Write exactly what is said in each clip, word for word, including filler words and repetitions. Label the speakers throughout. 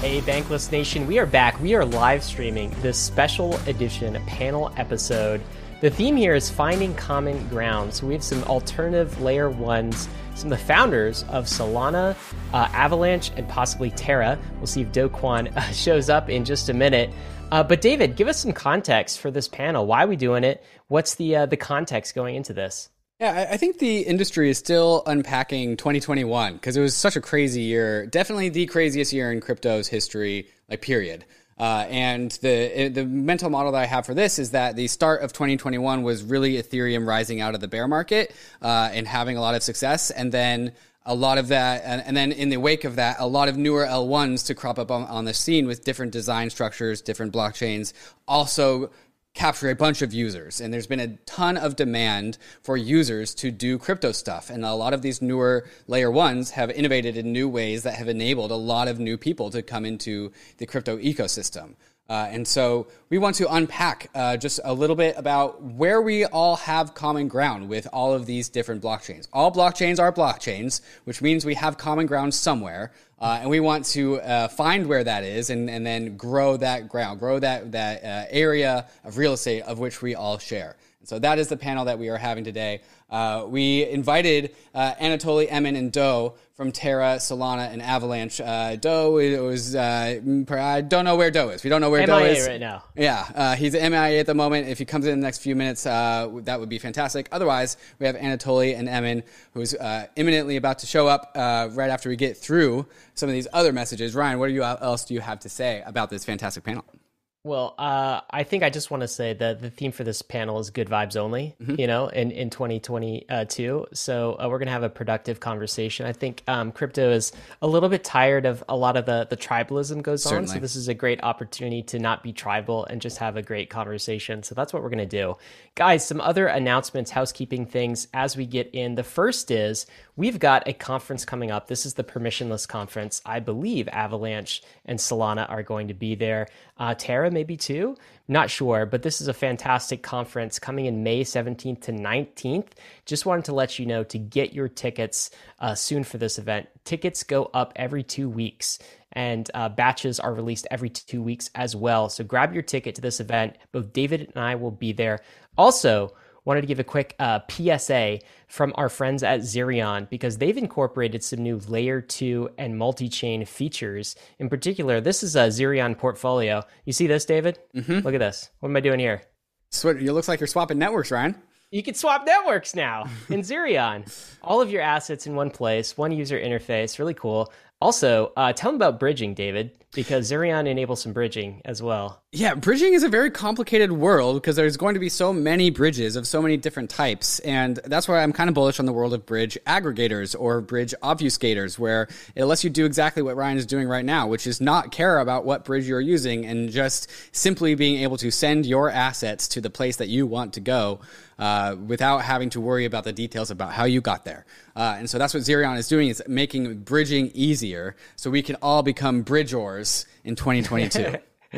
Speaker 1: Hey, Bankless Nation, we are back. We are live streaming this special edition panel episode. The theme here is finding common ground. So we have some alternative layer ones, some of the founders of Solana, uh, Avalanche, and possibly Terra. We'll see if Do Kwon uh, shows up in just a minute. Uh, but David, give us some context for this panel. Why are we doing it? What's the uh, the context going into this?
Speaker 2: Yeah, I think the industry is still unpacking twenty twenty-one because it was such a crazy year. Definitely the craziest year in crypto's history, like period. Uh, and the the mental model that I have for this is that the start of twenty twenty-one was really Ethereum rising out of the bear market uh, and having a lot of success. And then a lot of that, and, and then in the wake of that, a lot of newer L ones to crop up on, on the scene with different design structures, different blockchains, also capture a bunch of users. And there's been a ton of demand for users to do crypto stuff. And a lot of these newer layer ones have innovated in new ways that have enabled a lot of new people to come into the crypto ecosystem. Uh, and so we want to unpack uh, just a little bit about where we all have common ground with all of these different blockchains. All blockchains are blockchains, which means we have common ground somewhere. Uh, and we want to uh, find where that is and, and then grow that ground, grow that, that uh, area of real estate of which we all share. And so that is the panel that we are having today. Uh, we invited uh, Anatoly, Emin, and Do from Terra, Solana, and Avalanche. Uh, Do was, uh, I don't know where Do is. We don't know where
Speaker 1: M I A
Speaker 2: Do is.
Speaker 1: right now.
Speaker 2: Yeah, uh, he's M I A at the moment. If he comes in the next few minutes, uh, that would be fantastic. Otherwise, we have Anatoly and Emin, who's uh, imminently about to show up uh, right after we get through some of these other messages. Ryan, what do you, else do you have to say about this fantastic panel?
Speaker 1: Well, uh, I think I just want to say that the theme for this panel is good vibes only, mm-hmm. you know, in, in twenty twenty-two. So uh, we're going to have a productive conversation. I think um, crypto is a little bit tired of a lot of the, the tribalism goes
Speaker 2: Certainly.
Speaker 1: on. So this is a great opportunity to not be tribal and just have a great conversation. So that's what we're going to do. Guys, some other announcements, housekeeping things as we get in. The first is we've got a conference coming up. This is the Permissionless Conference. I believe Avalanche and Solana are going to be there. Uh, Terra maybe too. Not sure, but this is a fantastic conference coming in May seventeenth to nineteenth. Just wanted to let you know to get your tickets uh, soon for this event. Tickets go up every two weeks. And uh, batches are released every two weeks as well. So grab your ticket to this event. Both David and I will be there. Also, wanted to give a quick uh, P S A from our friends at Zerion because they've incorporated some new layer two and multi-chain features. In particular, this is a Zerion portfolio. You see this, David? Mm-hmm. Look at this. What am I doing here?
Speaker 2: So it looks like you're swapping networks, Ryan.
Speaker 1: You can swap networks now in Zerion. All of your assets in one place, one user interface, really cool. Also, uh, tell them about bridging, David, because Zerion enables some bridging as well.
Speaker 2: Yeah, bridging is a very complicated world because there's going to be so many bridges of so many different types. And that's why I'm kind of bullish on the world of bridge aggregators or bridge obfuscators, where it lets you do exactly what Ryan is doing right now, which is not care about what bridge you're using and just simply being able to send your assets to the place that you want to go uh, without having to worry about the details about how you got there. Uh, and so that's what Zerion is doing, is making bridging easier so we can all become bridgeors in twenty twenty-two.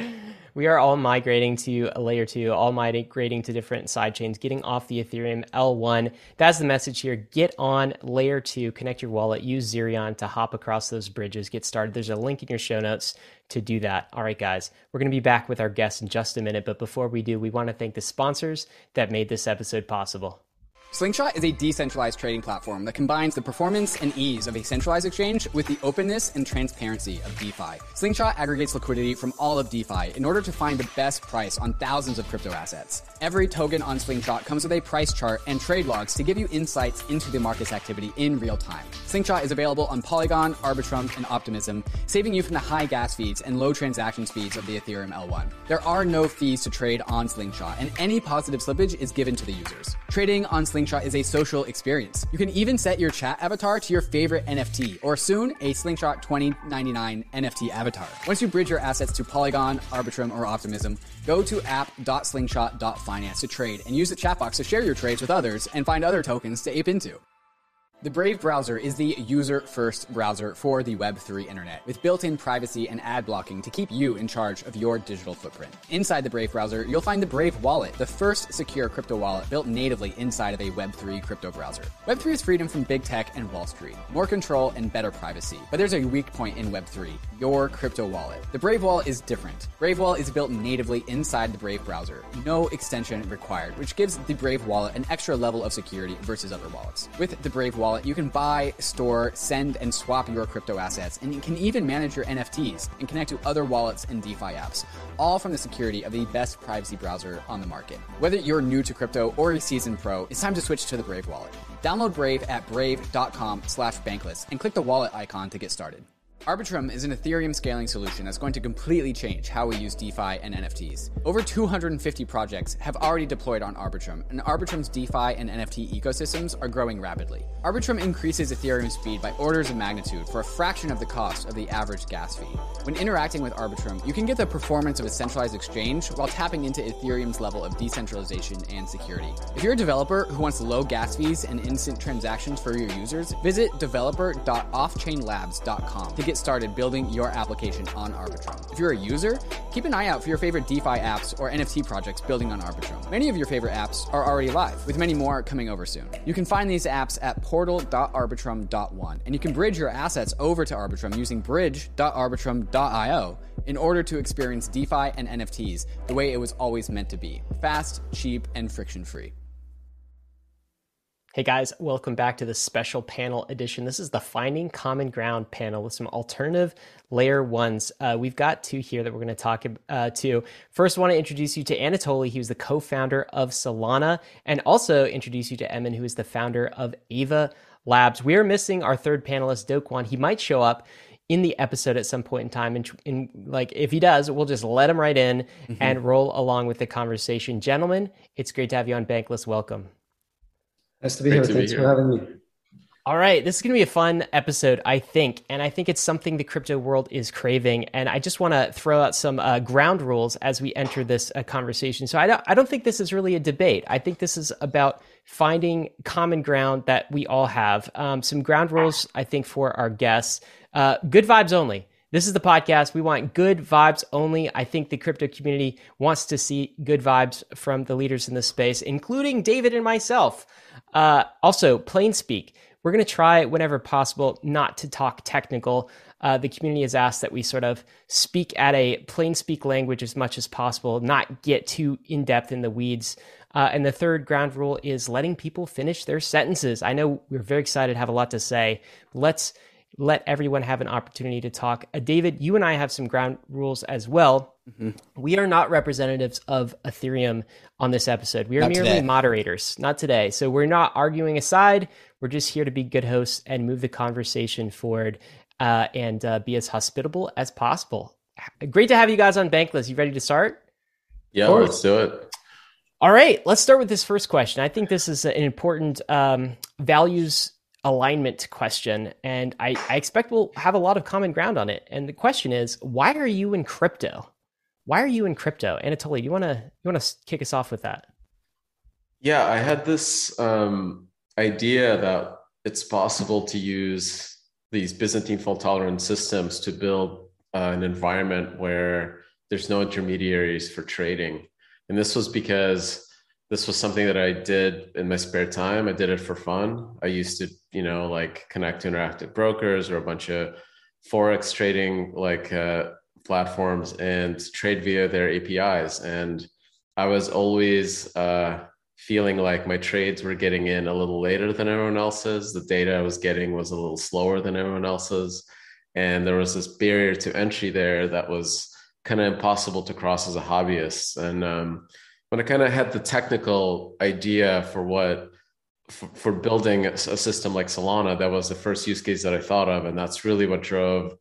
Speaker 1: We are all migrating to a layer two, all migrating to different sidechains, getting off the Ethereum L one. That's the message here. Get on layer two, connect your wallet, use Zerion to hop across those bridges, get started. There's a link in your show notes to do that. All right, guys, we're going to be back with our guests in just a minute. But before we do, we want to thank the sponsors that made this episode possible.
Speaker 2: Slingshot is a decentralized trading platform that combines the performance and ease of a centralized exchange with the openness and transparency of DeFi. Slingshot aggregates liquidity from all of DeFi in order to find the best price on thousands of crypto assets. Every token on Slingshot comes with a price chart and trade logs to give you insights into the market's activity in real time. Slingshot is available on Polygon, Arbitrum, and Optimism, saving you from the high gas fees and low transaction speeds of the Ethereum L one. There are no fees to trade on Slingshot, and any positive slippage is given to the users. Trading on Slingshot Slingshot is a social experience. You can even set your chat avatar to your favorite N F T, or soon a Slingshot twenty ninety-nine N F T avatar. Once you bridge your assets to Polygon, Arbitrum, or Optimism, go to app dot slingshot dot finance to trade and use the chat box to share your trades with others and find other tokens to ape into. The Brave browser is the user-first browser for the Web three internet, with built-in privacy and ad blocking to keep you in charge of your digital footprint. Inside the Brave browser, you'll find the Brave Wallet, the first secure crypto wallet built natively inside of a Web three crypto browser. Web three is freedom from big tech and Wall Street, more control and better privacy. But there's a weak point in Web three, your crypto wallet. The Brave Wallet is different. Brave Wallet is built natively inside the Brave browser, no extension required, which gives the Brave Wallet an extra level of security versus other wallets. With the Brave Wallet, you can buy, store, send, and swap your crypto assets, and you can even manage your N F Ts and connect to other wallets and DeFi apps, all from the security of the best privacy browser on the market. Whether you're new to crypto or a seasoned pro, it's time to switch to the Brave Wallet. Download Brave at brave.com slash bankless and click the wallet icon to get started. Arbitrum is an Ethereum scaling solution that's going to completely change how we use DeFi and N F Ts. Over two hundred fifty projects have already deployed on Arbitrum, and Arbitrum's DeFi and N F T ecosystems are growing rapidly. Arbitrum increases Ethereum speed by orders of magnitude for a fraction of the cost of the average gas fee. When interacting with Arbitrum, you can get the performance of a centralized exchange while tapping into Ethereum's level of decentralization and security. If you're a developer who wants low gas fees and instant transactions for your users, visit developer dot off chain labs dot com to get started building your application on Arbitrum. If you're a user, keep an eye out for your favorite DeFi apps or N F T projects building on Arbitrum. Many of your favorite apps are already live, with many more coming over soon. You can find these apps at portal dot arbitrum dot one, and you can bridge your assets over to Arbitrum using bridge dot arbitrum dot io in order to experience DeFi and N F Ts the way it was always meant to be: fast, cheap, and friction-free.
Speaker 1: Hey guys, welcome back to the special panel edition. This is the Finding Common Ground panel with some alternative layer ones. Uh, we've got two here that we're going to talk uh, to. First, I want to introduce you to Anatoly. He was the co-founder of Solana, and also introduce you to Emin, who is the founder of Ava Labs. We are missing our third panelist, Do Kwon. He might show up in the episode at some point in time. And in, like, if he does, we'll just let him right in mm-hmm. and roll along with the conversation. Gentlemen, it's great to have you on Bankless. Welcome.
Speaker 3: Nice to be
Speaker 4: Great
Speaker 3: here.
Speaker 4: to
Speaker 3: Thanks
Speaker 4: be
Speaker 3: for
Speaker 4: here.
Speaker 3: having me.
Speaker 1: All right, this is going to be a fun episode, I think, and I think it's something the crypto world is craving. And I just want to throw out some uh, ground rules as we enter this uh, conversation. So I don't, I don't think this is really a debate. I think this is about finding common ground that we all have. Um, some ground rules, I think, for our guests. Uh, good vibes only. This is the podcast. We want good vibes only. I think the crypto community wants to see good vibes from the leaders in this space, including David and myself. Uh, also, plain speak. We're going to try whenever possible not to talk technical. Uh, the community has asked that we sort of speak at a plain speak language as much as possible, not get too in-depth in the weeds. Uh, and the third ground rule is letting people finish their sentences. I know we're very excited, have a lot to say. Let's let everyone have an opportunity to talk. Uh, David, you and I have some ground rules as well. Mm-hmm. We are not representatives of Ethereum on this episode. We are
Speaker 2: Not
Speaker 1: merely
Speaker 2: today.
Speaker 1: moderators, not today. So we're not arguing aside. We're just here to be good hosts and move the conversation forward uh, and uh, be as hospitable as possible. Great to have you guys on Bankless. You ready to start?
Speaker 4: Yeah, let's do it.
Speaker 1: All right, let's start with this first question. I think this is an important um, values alignment question, and I, I expect we'll have a lot of common ground on it. And the question is, why are you in crypto? Why are you in crypto? Anatoly, do you want to you want to kick us off with that?
Speaker 4: Yeah, I had this um, idea that it's possible to use these Byzantine fault tolerant systems to build uh, an environment where there's no intermediaries for trading. And this was because this was something that I did in my spare time. I did it for fun. I used to, you know, like connect to interactive brokers or a bunch of Forex trading like uh, platforms and trade via their A P Is. And I was always uh, feeling like my trades were getting in a little later than everyone else's. The data I was getting was a little slower than everyone else's. And there was this barrier to entry there that was kind of impossible to cross as a hobbyist. And um, when I kind of had the technical idea for what, for, for building a, a system like Solana, that was the first use case that I thought of. And that's really what drove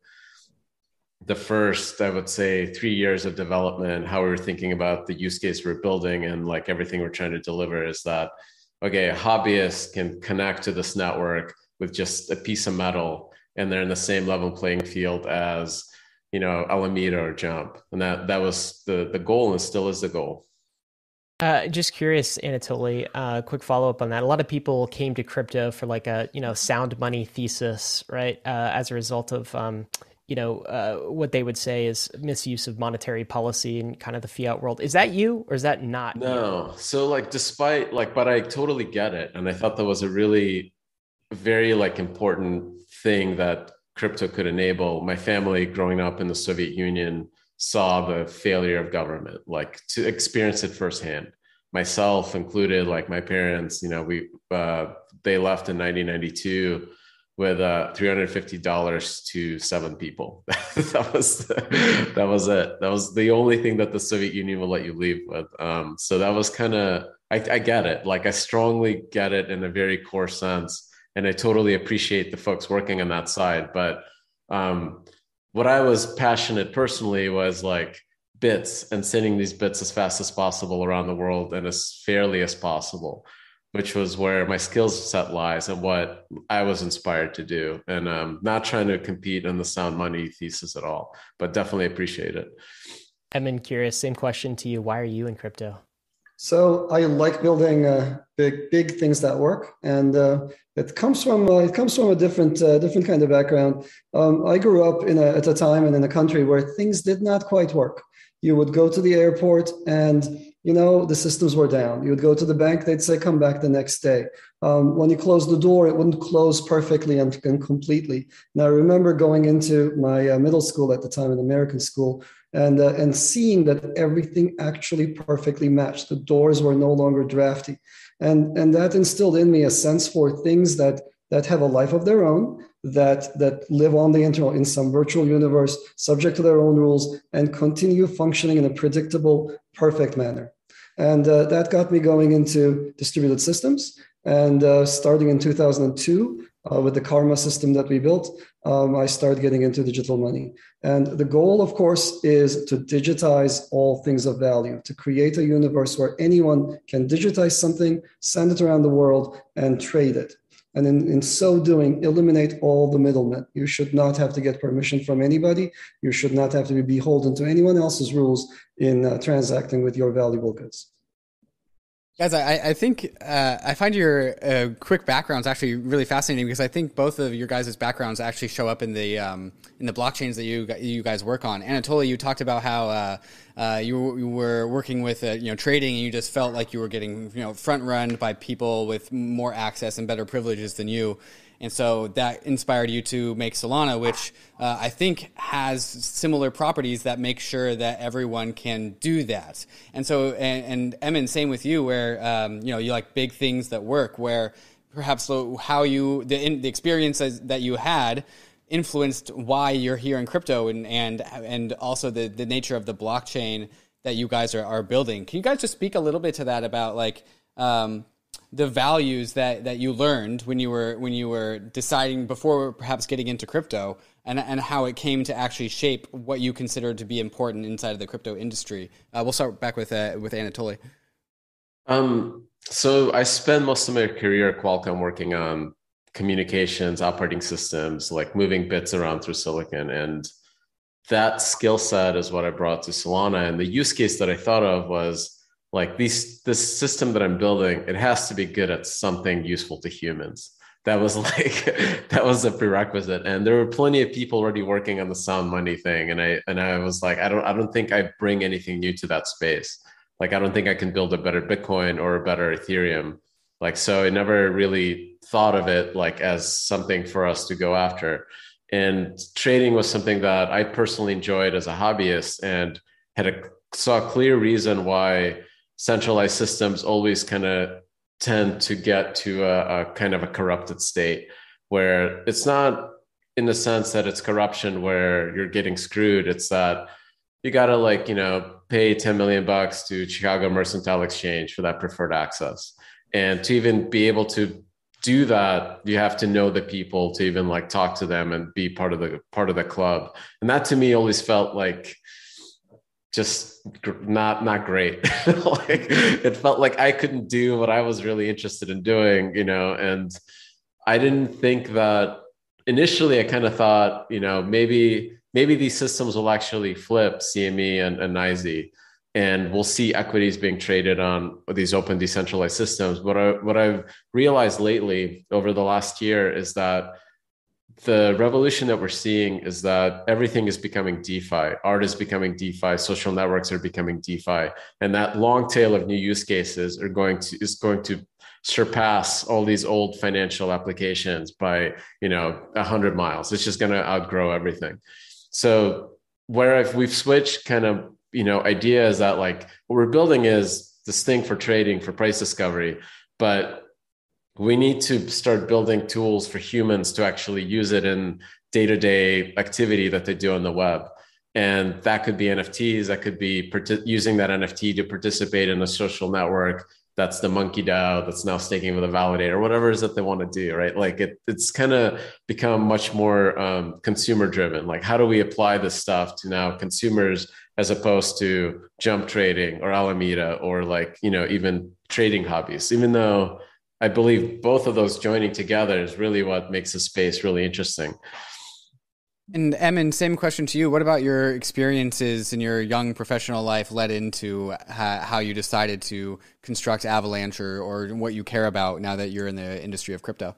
Speaker 4: the first, I would say, three years of development, how we were thinking about the use case we're building, and like everything we're trying to deliver is that, okay, a hobbyist can connect to this network with just a piece of metal, and they're in the same level playing field as, you know, Alameda or Jump. And that that was the the goal, and still is the goal.
Speaker 1: Uh, just curious, Anatoly, uh, quick follow up on that. A lot of people came to crypto for like a, you know, sound money thesis, right? Uh, as a result of, um, you know, uh, what they would say is misuse of monetary policy and kind of the fiat world. Is that you or is that not you?
Speaker 4: No. So like despite like, but I totally get it. And I thought that was a really very like important thing that crypto could enable. My family growing up in the Soviet Union saw the failure of government, like to experience it firsthand. Myself included, like my parents, you know, we uh, they left in nineteen ninety-two with uh, three hundred fifty dollars to seven people. that was that was it. That was the only thing that the Soviet Union will let you leave with. Um, so that was kind of I, I get it. Like I strongly get it in a very core sense. And I totally appreciate the folks working on that side. But um, what I was passionate personally was like bits and sending these bits as fast as possible around the world and as fairly as possible, which was where my skills set lies and what I was inspired to do. And um, not trying to compete on the sound money thesis at all, but definitely appreciate it.
Speaker 1: I'm curious, same question to you. Why are you in crypto?
Speaker 3: So I like building uh, big, big things that work, and uh, it comes from uh, it comes from a different, uh, different kind of background. Um, I grew up in a, at a time and in a country where things did not quite work. You would go to the airport, and you know the systems were down. You would go to the bank; they'd say, "Come back the next day." Um, when you closed the door, it wouldn't close perfectly and, and completely. And I remember going into my uh, middle school at the time, an American school, and uh, and seeing that everything actually perfectly matched. The doors were no longer drafty, and and that instilled in me a sense for things that that have a life of their own, that that live on the internet in some virtual universe, subject to their own rules, and continue functioning in a predictable, perfect manner. And uh, that got me going into distributed systems. And uh, starting in two thousand two, uh, with the Karma system that we built, um, I started getting into digital money. And the goal, of course, is to digitize all things of value, to create a universe where anyone can digitize something, send it around the world, and trade it. And in, in so doing, eliminate all the middlemen. You should not have to get permission from anybody. You should not have to be beholden to anyone else's rules in uh, transacting with your valuable goods.
Speaker 2: Guys, I, I think uh, I find your uh, quick backgrounds actually really fascinating because I think both of your guys' backgrounds actually show up in the um, in the blockchains that you you guys work on. Anatoly, you talked about how uh, uh, you, you were working with uh, you know trading, and you just felt like you were getting you know front run by people with more access and better privileges than you. And so that inspired you to make Solana, which uh, I think has similar properties that make sure that everyone can do that. And so, and, and Emin, same with you, where um, you know you like big things that work. Where perhaps how you the in, the experiences that you had influenced why you're here in crypto, and and and also the the nature of the blockchain that you guys are are building. Can you guys just speak a little bit to that about like? Um, the values that, that you learned when you were when you were deciding before perhaps getting into crypto, and and how it came to actually shape what you consider to be important inside of the crypto industry. Uh, we'll start back with uh, with Anatoly.
Speaker 4: Um, so I spent most of my career at Qualcomm working on communications, operating systems, like moving bits around through silicon, and that skill set is what I brought to Solana. And the use case that I thought of was like these, this system that I'm building, it has to be good at something useful to humans. That was like, that was a prerequisite. And there were plenty of people already working on the sound money thing. And I, and I was like, I don't, I don't think I bring anything new to that space. Like, I don't think I can build a better Bitcoin or a better Ethereum. Like, so I never really thought of it like as something for us to go after. And trading was something that I personally enjoyed as a hobbyist, and had a, saw a clear reason why centralized systems always kind of tend to get to a, a kind of a corrupted state, where it's not in the sense that it's corruption where you're getting screwed. It's that you got to like, you know, pay ten million bucks to Chicago Mercantile Exchange for that preferred access. And to even be able to do that, you have to know the people to even like talk to them and be part of the part of the club. And that to me always felt like just not not great. Like it felt like I couldn't do what I was really interested in doing, you know. And I didn't think that initially. I kind of thought, you know, maybe maybe these systems will actually flip C M E and, and N Y S E. and we'll see equities being traded on these open decentralized systems. But I, what I've realized lately over the last year is that the revolution that we're seeing is that everything is becoming DeFi. Art is becoming DeFi. Social networks are becoming DeFi, and that long tail of new use cases are going to is going to surpass all these old financial applications by you know a hundred miles. It's just going to outgrow everything. So where if we've switched kind of you know idea is that like what we're building is this thing for trading for price discovery, but we need to start building tools for humans to actually use it in day-to-day activity that they do on the web. And that could be N F Ts, that could be part- using that N F T to participate in a social network. That's the Monkey DAO that's now staking with a validator, whatever it is that they want to do, right? Like it, it's kind of become much more um, consumer driven. Like how do we apply this stuff to now consumers as opposed to jump trading or Alameda or like, you know, even trading hobbies, even though I believe both of those joining together is really what makes the space really interesting.
Speaker 2: And Emin, same question to you. What about your experiences in your young professional life led into ha- how you decided to construct Avalanche or, or what you care about now that you're in the industry of crypto?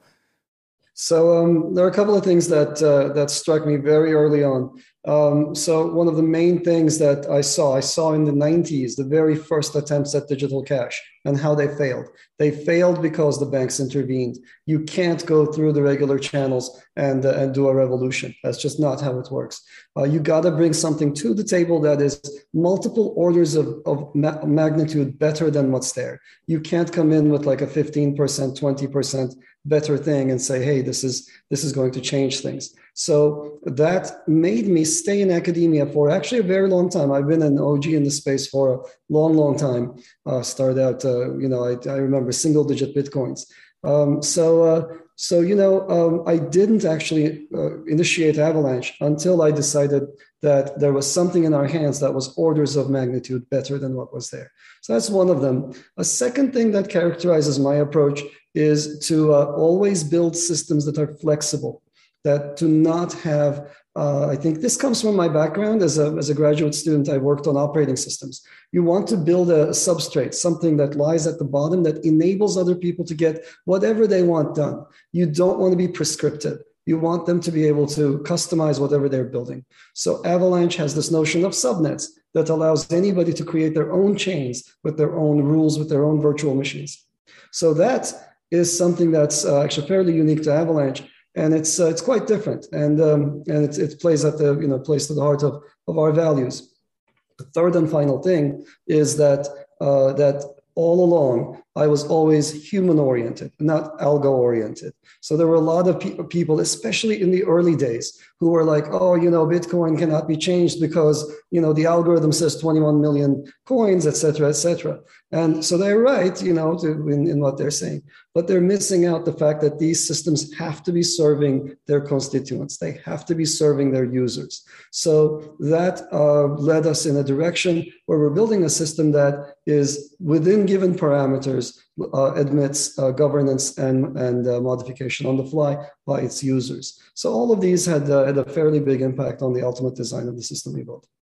Speaker 3: So um, there are a couple of things that uh, that struck me very early on. Um, so one of the main things that I saw, I saw in the nineties, the very first attempts at digital cash and how they failed. They failed because the banks intervened. You can't go through the regular channels and, uh, and do a revolution. That's just not how it works. Uh, you got to bring something to the table that is multiple orders of, of ma- magnitude better than what's there. You can't come in with like a fifteen percent, twenty percent better thing and say, hey, this is this is going to change things. So that made me stay in academia for actually a very long time. I've been an O G in the space for a long, long time. Uh, started out, uh, you know, I, I remember single digit Bitcoins. Um, so, uh, so you know, um, I didn't actually uh, initiate Avalanche until I decided that there was something in our hands that was orders of magnitude better than what was there. So that's one of them. A second thing that characterizes my approach is to uh, always build systems that are flexible, that do not have, uh, I think this comes from my background as a, as a graduate student. I worked on operating systems. You want to build a substrate, something that lies at the bottom that enables other people to get whatever they want done. You don't want to be prescriptive. You want them to be able to customize whatever they're building. So Avalanche has this notion of subnets that allows anybody to create their own chains with their own rules, with their own virtual machines. So that is something that's uh, actually fairly unique to Avalanche, and it's uh, it's quite different, and um, and it, it plays at the you know plays to the heart of of our values. The third and final thing is that uh, that all along I was always human oriented, not algo oriented. So there were a lot of pe- people, especially in the early days, who were like, oh, you know, Bitcoin cannot be changed because, you know, the algorithm says twenty-one million coins, et cetera, et cetera. And so they're right, you know, to, in, in what they're saying, but they're missing out the fact that these systems have to be serving their constituents. They have to be serving their users. So that uh, led us in a direction where we're building a system that is within given parameters, uh, admits uh, governance and, and uh, modification on the fly by its users. So all of these had, uh, had a fairly big impact on the ultimate design of the system we built.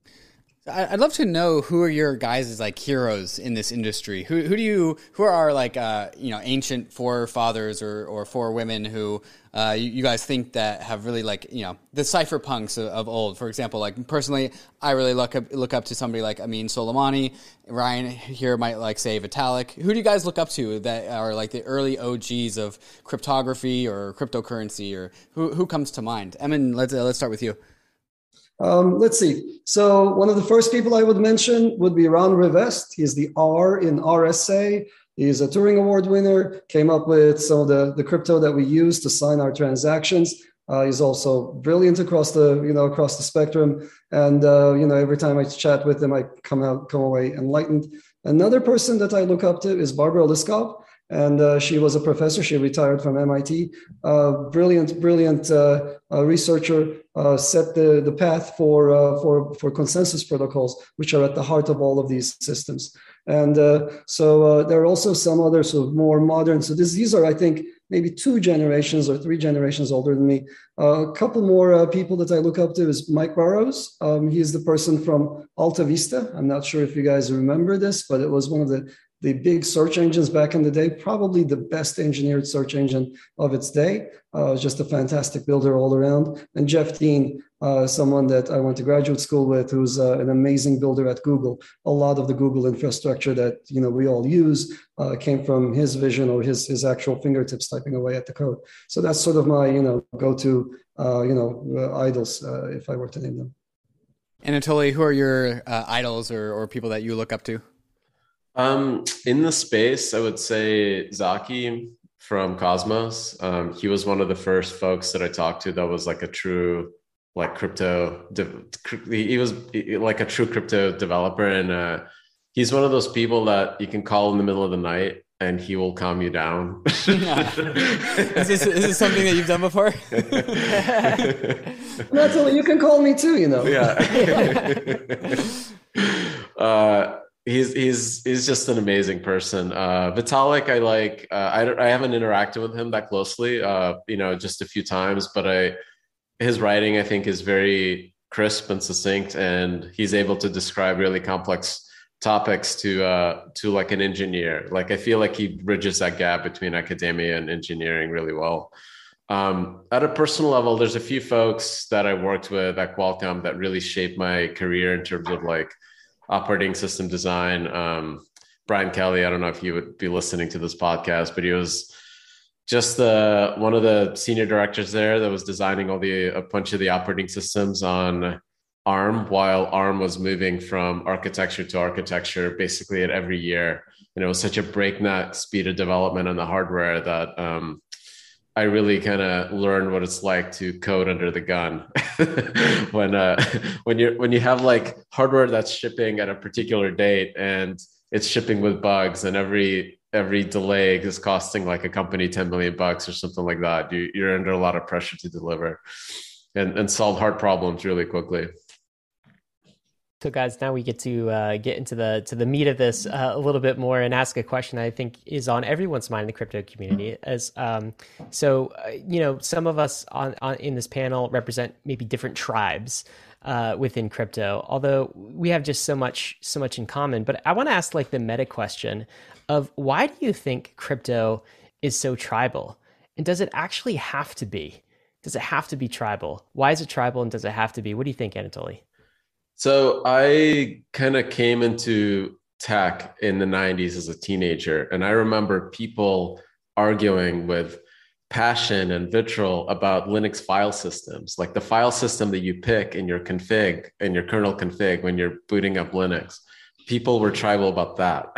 Speaker 2: I'd love to know who are your guys' like heroes in this industry. Who who do you who are like uh, you know ancient forefathers or or forewomen who uh, you, you guys think that have really like you know the cypherpunks of, of old. For example, like personally, I really look up look up to somebody like Amin Soleimani. Ryan here might like say Vitalik. Who do you guys look up to that are like the early O Gs of cryptography or cryptocurrency, or who who comes to mind? Emin, let's uh, let's start with you.
Speaker 3: Um, let's see. So one of the first people I would mention would be Ron Rivest. He's the R in R S A. He's a Turing Award winner, came up with some of the, the crypto that we use to sign our transactions. Uh, he's also brilliant across the, you know, across the spectrum. And, uh, you know, every time I chat with him, I come out, come away enlightened. Another person that I look up to is Barbara Liskov. And uh, she was a professor. She retired from M I T. Uh, brilliant, brilliant uh, uh, researcher. Uh, set the, the path for uh, for for consensus protocols, which are at the heart of all of these systems. And uh, so uh, there are also some other sort of more modern. So this, these are, I think, maybe two generations or three generations older than me. Uh, a couple more uh, people that I look up to is Mike Burrows. Um, he's the person from Alta Vista. I'm not sure if you guys remember this, but it was one of the the big search engines back in the day, probably the best engineered search engine of its day. Uh, just a fantastic builder all around. And Jeff Dean, uh, someone that I went to graduate school with, who's uh, an amazing builder at Google. A lot of the Google infrastructure that you know we all use uh, came from his vision or his his actual fingertips typing away at the code. So that's sort of my you know go-to uh, you know uh, idols uh, if I were to name them.
Speaker 2: Anatoly, who are your uh, idols or or people that you look up to?
Speaker 4: Um, in the space, I would say Zaki from Cosmos. Um, he was one of the first folks that I talked to that was like a true, like crypto, he was like a true crypto developer. And uh, he's one of those people that you can call in the middle of the night and he will calm you down.
Speaker 2: Yeah. Is this, is this something that you've done before?
Speaker 3: Natalie, you can call me too, you know.
Speaker 4: Yeah. uh, He's he's he's just an amazing person. Uh, Vitalik, I like. Uh, I I haven't interacted with him that closely. Uh, you know, just a few times, but I his writing I think is very crisp and succinct, and he's able to describe really complex topics to uh, to like an engineer. Like I feel like he bridges that gap between academia and engineering really well. Um, at a personal level, there's a few folks that I worked with at Qualcomm that really shaped my career in terms of like operating system design. Um, Brian Kelly, I don't know if you would be listening to this podcast, but he was just the one of the senior directors there that was designing all the a bunch of the operating systems on ARM while ARM was moving from architecture to architecture basically at every year. And it was such a breakneck speed of development on the hardware that um, I really kind of learned what it's like to code under the gun when uh, when you when you have like hardware that's shipping at a particular date and it's shipping with bugs, and every every delay is costing like a company ten million bucks or something like that. You, you're under a lot of pressure to deliver and, and solve hard problems really quickly.
Speaker 1: So, guys, now we get to uh, get into the to the meat of this uh, a little bit more and ask a question I think is on everyone's mind in the crypto community. As um, so, uh, you know, some of us on, on in this panel represent maybe different tribes uh, within crypto, although we have just so much so much in common. But I want to ask like the meta question of why do you think crypto is so tribal, and does it actually have to be? Does it have to be tribal? Why is it tribal, and does it have to be? What do you think, Anatoly?
Speaker 4: So I kind of came into tech in the nineties as a teenager, and I remember people arguing with passion and vitriol about Linux file systems, like the file system that you pick in your config, in your kernel config when you're booting up Linux. People were tribal about that.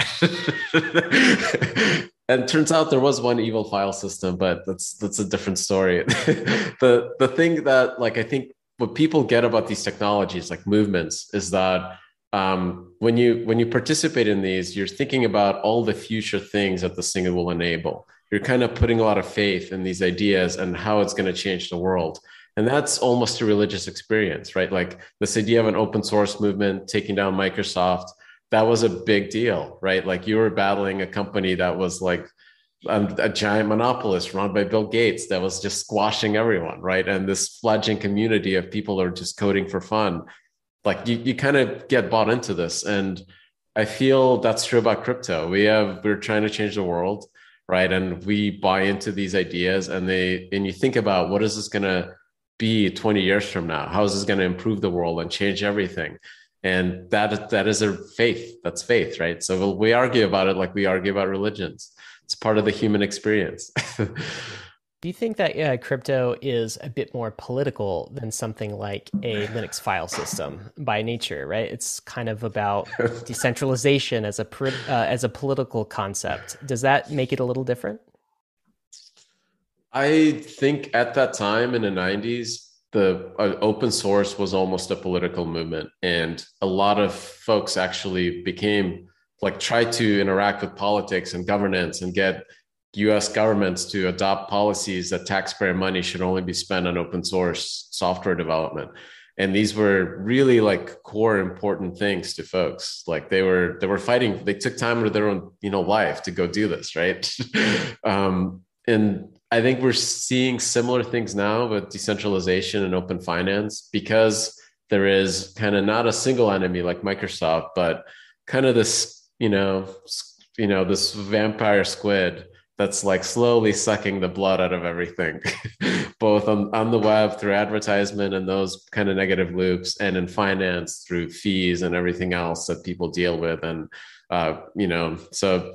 Speaker 4: And it turns out there was one evil file system, but that's that's a different story. the the thing that like I think what people get about these technologies like movements is that um, when you when you participate in these, you're thinking about all the future things that this thing will enable. You're kind of putting a lot of faith in these ideas and how it's going to change the world. And that's almost a religious experience, right? Like this idea of an open source movement taking down Microsoft, that was a big deal, right? Like you were battling a company that was like A, a giant monopolist run by Bill Gates that was just squashing everyone, right? And this fledgling community of people are just coding for fun. Like you, you kind of get bought into this. And I feel that's true about crypto. We have, we're trying to change the world, right? And we buy into these ideas and they, and you think about what is this going to be twenty years from now? How is this going to improve the world and change everything? And that, that is a faith. That's faith, right? So we argue about it like we argue about religions. It's part of the human experience.
Speaker 1: Do you think that uh, crypto is a bit more political than something like a Linux file system by nature, right? It's kind of about decentralization as a uh, as a political concept. Does that make it a little different?
Speaker 4: I think at that time in the nineties, the uh, open source was almost a political movement, and a lot of folks actually became like try to interact with politics and governance and get U S governments to adopt policies that taxpayer money should only be spent on open source software development. And these were really like core important things to folks. Like they were, they were fighting, they took time out of their own, you know, life to go do this. Right. um, and I think we're seeing similar things now with decentralization and open finance, because there is kind of not a single enemy like Microsoft, but kind of this, you know, you know, this vampire squid that's like slowly sucking the blood out of everything, both on, on the web through advertisement and those kind of negative loops, and in finance through fees and everything else that people deal with. And, uh, you know, so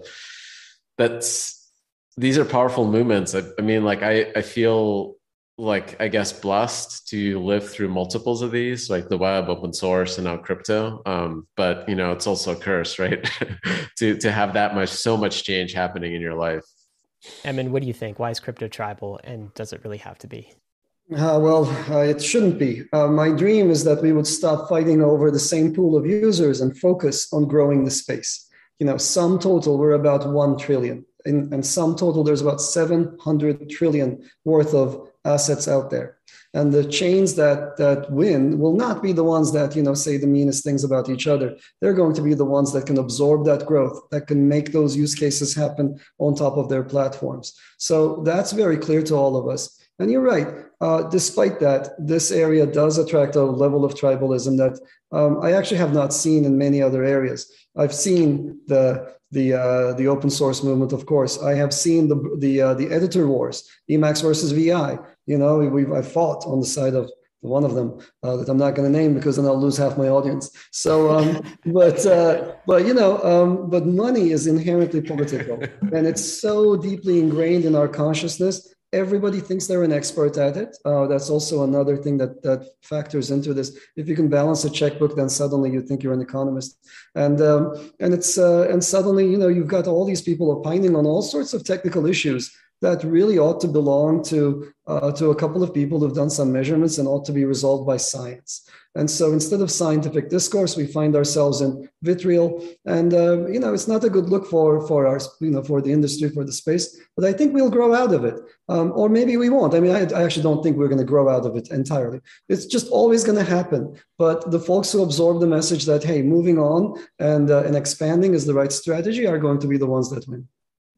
Speaker 4: that's, these are powerful movements. I, I mean, like, I, I feel like, I guess, blessed to live through multiples of these, like the web, open source, and now crypto. Um, but, you know, it's also a curse, right? to, to have that much, so much change happening in your life.
Speaker 1: Emin, what do you think? Why is crypto tribal, and does it really have to be?
Speaker 3: Uh, well, uh, it shouldn't be. Uh, my dream is that we would stop fighting over the same pool of users and focus on growing the space. You know, sum total, we're about one trillion. In, and sum total, there's about seven hundred trillion worth of assets out there. And the chains that that win will not be the ones that, you know, say the meanest things about each other. They're going to be the ones that can absorb that growth, that can make those use cases happen on top of their platforms. So that's very clear to all of us. And you're right. Uh, despite that, this area does attract a level of tribalism that um, I actually have not seen in many other areas. I've seen the the uh, the open source movement, of course. I have seen the the uh, the editor wars, Emacs versus V I. You know, we, we I fought on the side of one of them uh, that I'm not going to name because then I'll lose half my audience. So, um, but uh, but you know, um, but money is inherently political, and it's so deeply ingrained in our consciousness. Everybody thinks they're an expert at it. Uh, that's also another thing that that factors into this. If you can balance a checkbook, then suddenly you think you're an economist, and um, and it's uh, and suddenly, you know, you've got all these people opining on all sorts of technical issues that really ought to belong to uh, to a couple of people who've done some measurements and ought to be resolved by science. And so instead of scientific discourse, we find ourselves in vitriol, and uh, you know, it's not a good look for for our, you know, for the industry, for the space. But I think we'll grow out of it, um, or maybe we won't. I mean, I, I actually don't think we're going to grow out of it entirely. It's just always going to happen. But the folks who absorb the message that, hey, moving on and uh, and expanding is the right strategy are going to be the ones that win.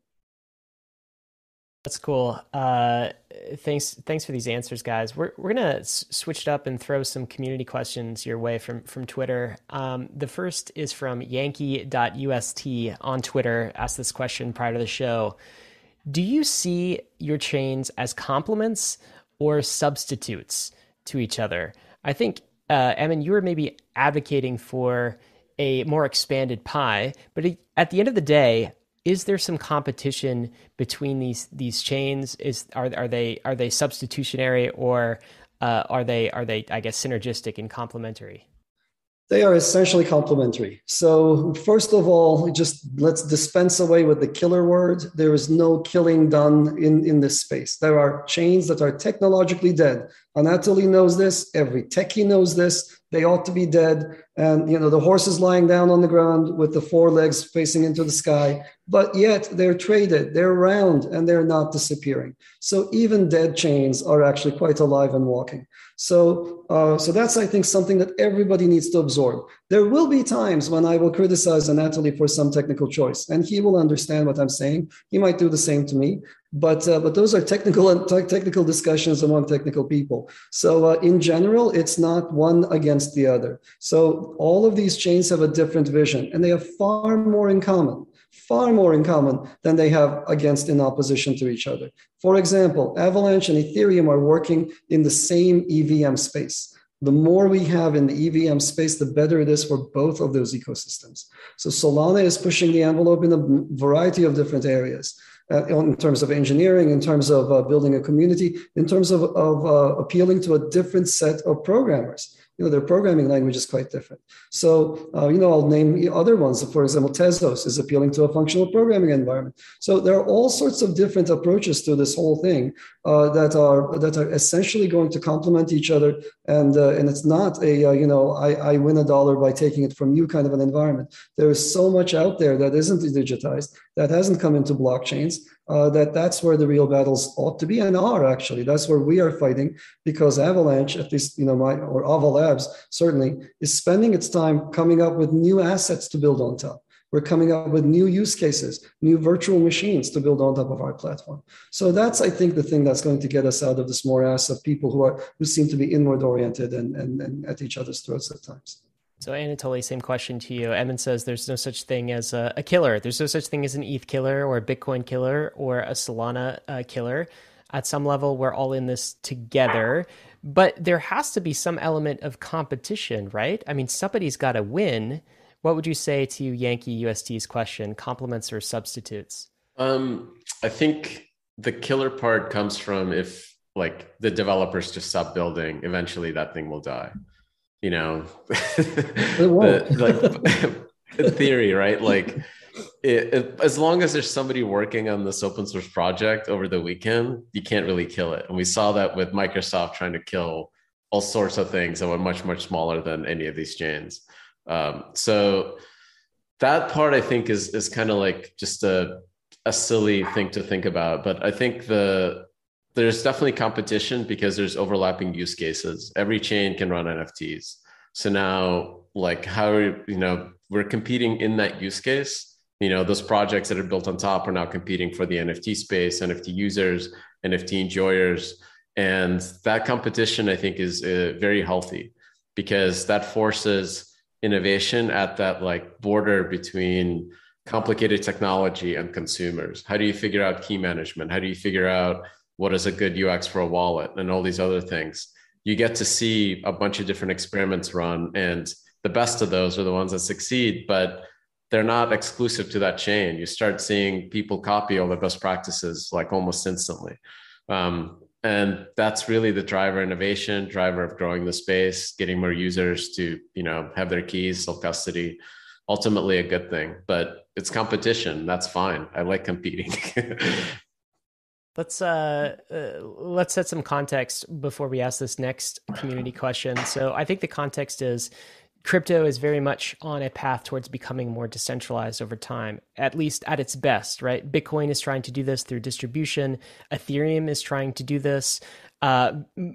Speaker 1: That's cool. Uh, thanks, thanks for these answers, guys. We're we're gonna s- switch it up and throw some community questions your way from from Twitter. Um, the first is from Yankee dot U S T on Twitter. Asked this question prior to the show: do you see your chains as complements or substitutes to each other? I think, uh, Emin, you were maybe advocating for a more expanded pie, but at the end of the day, is there some competition between these these chains? Is are are they are they substitutionary, or uh, are they are they I guess synergistic and complementary?
Speaker 3: They are essentially complementary. So first of all, just let's dispense away with the killer word. There is no killing done in, in this space. There are chains that are technologically dead. Anatoly knows this. Every techie knows this. They ought to be dead. And, you know, the horse is lying down on the ground with the four legs facing into the sky, but yet they're traded, they're around, and they're not disappearing. So even dead chains are actually quite alive and walking. So, uh, so that's, I think, something that everybody needs to absorb. There will be times when I will criticize Anatoly for some technical choice, and he will understand what I'm saying. He might do the same to me. But uh, but those are technical and te- technical discussions among technical people. So uh, in general, it's not one against the other. So all of these chains have a different vision, and they have far more in common, far more in common than they have against in opposition to each other. For example, Avalanche and Ethereum are working in the same E V M space. The more we have in the E V M space, the better it is for both of those ecosystems. So Solana is pushing the envelope in a variety of different areas. Uh, in terms of engineering, in terms of uh, building a community, in terms of, of uh, appealing to a different set of programmers. You know, their programming language is quite different. So, uh, you know, I'll name other ones. For example, Tezos is appealing to a functional programming environment. So there are all sorts of different approaches to this whole thing uh, that are that are essentially going to complement each other. And uh, and it's not a, uh, you know, I, I win a dollar by taking it from you kind of an environment. There is so much out there that isn't digitized, that hasn't come into blockchains. Uh, that that's where the real battles ought to be and are actually. That's where we are fighting, because Avalanche, at least, you know, my or Ava Labs certainly, is spending its time coming up with new assets to build on top. We're coming up with new use cases, new virtual machines to build on top of our platform. So that's, I think, the thing that's going to get us out of this morass of people who are who seem to be inward oriented and, and, and at each other's throats at times.
Speaker 1: So Anatoly, same question to you. Emin says there's no such thing as a, a killer. There's no such thing as an E T H killer or a Bitcoin killer or a Solana uh, killer. At some level, we're all in this together. But there has to be some element of competition, right? I mean, somebody's got to win. What would you say to Yankee U S T's question, complements or substitutes?
Speaker 4: Um, I think the killer part comes from if like the developers just stop building, eventually that thing will die. You know, the, like in theory, right? Like it, it, as long as there's somebody working on this open source project over the weekend, you can't really kill it. And we saw that with Microsoft trying to kill all sorts of things that were much, much smaller than any of these chains. Um, so that part I think is, is kind of like just a, a silly thing to think about. But I think the, there's definitely competition because there's overlapping use cases. Every chain can run N F Ts. So now like how, you know, we're competing in that use case. You know, those projects that are built on top are now competing for the N F T space, N F T users, N F T enjoyers. And that competition, I think, is uh, very healthy because that forces innovation at that like border between complicated technology and consumers. How do you figure out key management? How do you figure out what is a good U X for a wallet and all these other things? You get to see a bunch of different experiments run, and the best of those are the ones that succeed, but they're not exclusive to that chain. You start seeing people copy all the best practices like almost instantly. Um, and that's really the driver innovation, driver of growing the space, getting more users to, you know, have their keys, self-custody, ultimately a good thing, but it's competition. That's fine. I like competing.
Speaker 1: Let's uh, uh, let's set some context before we ask this next community question. So I think the context is crypto is very much on a path towards becoming more decentralized over time, at least at its best, right? Bitcoin is trying to do this through distribution. Ethereum is trying to do this uh,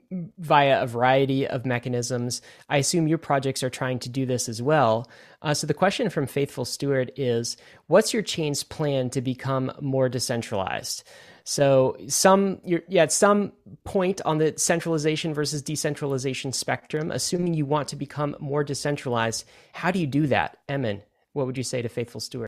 Speaker 1: via a variety of mechanisms. I assume your projects are trying to do this as well. Uh, so the question from Faithful Steward is, what's your chain's plan to become more decentralized? So some, you're, yeah, at some point on the centralization versus decentralization spectrum, assuming you want to become more decentralized, how do you do that? Emin, what would you say to Faithful Steward?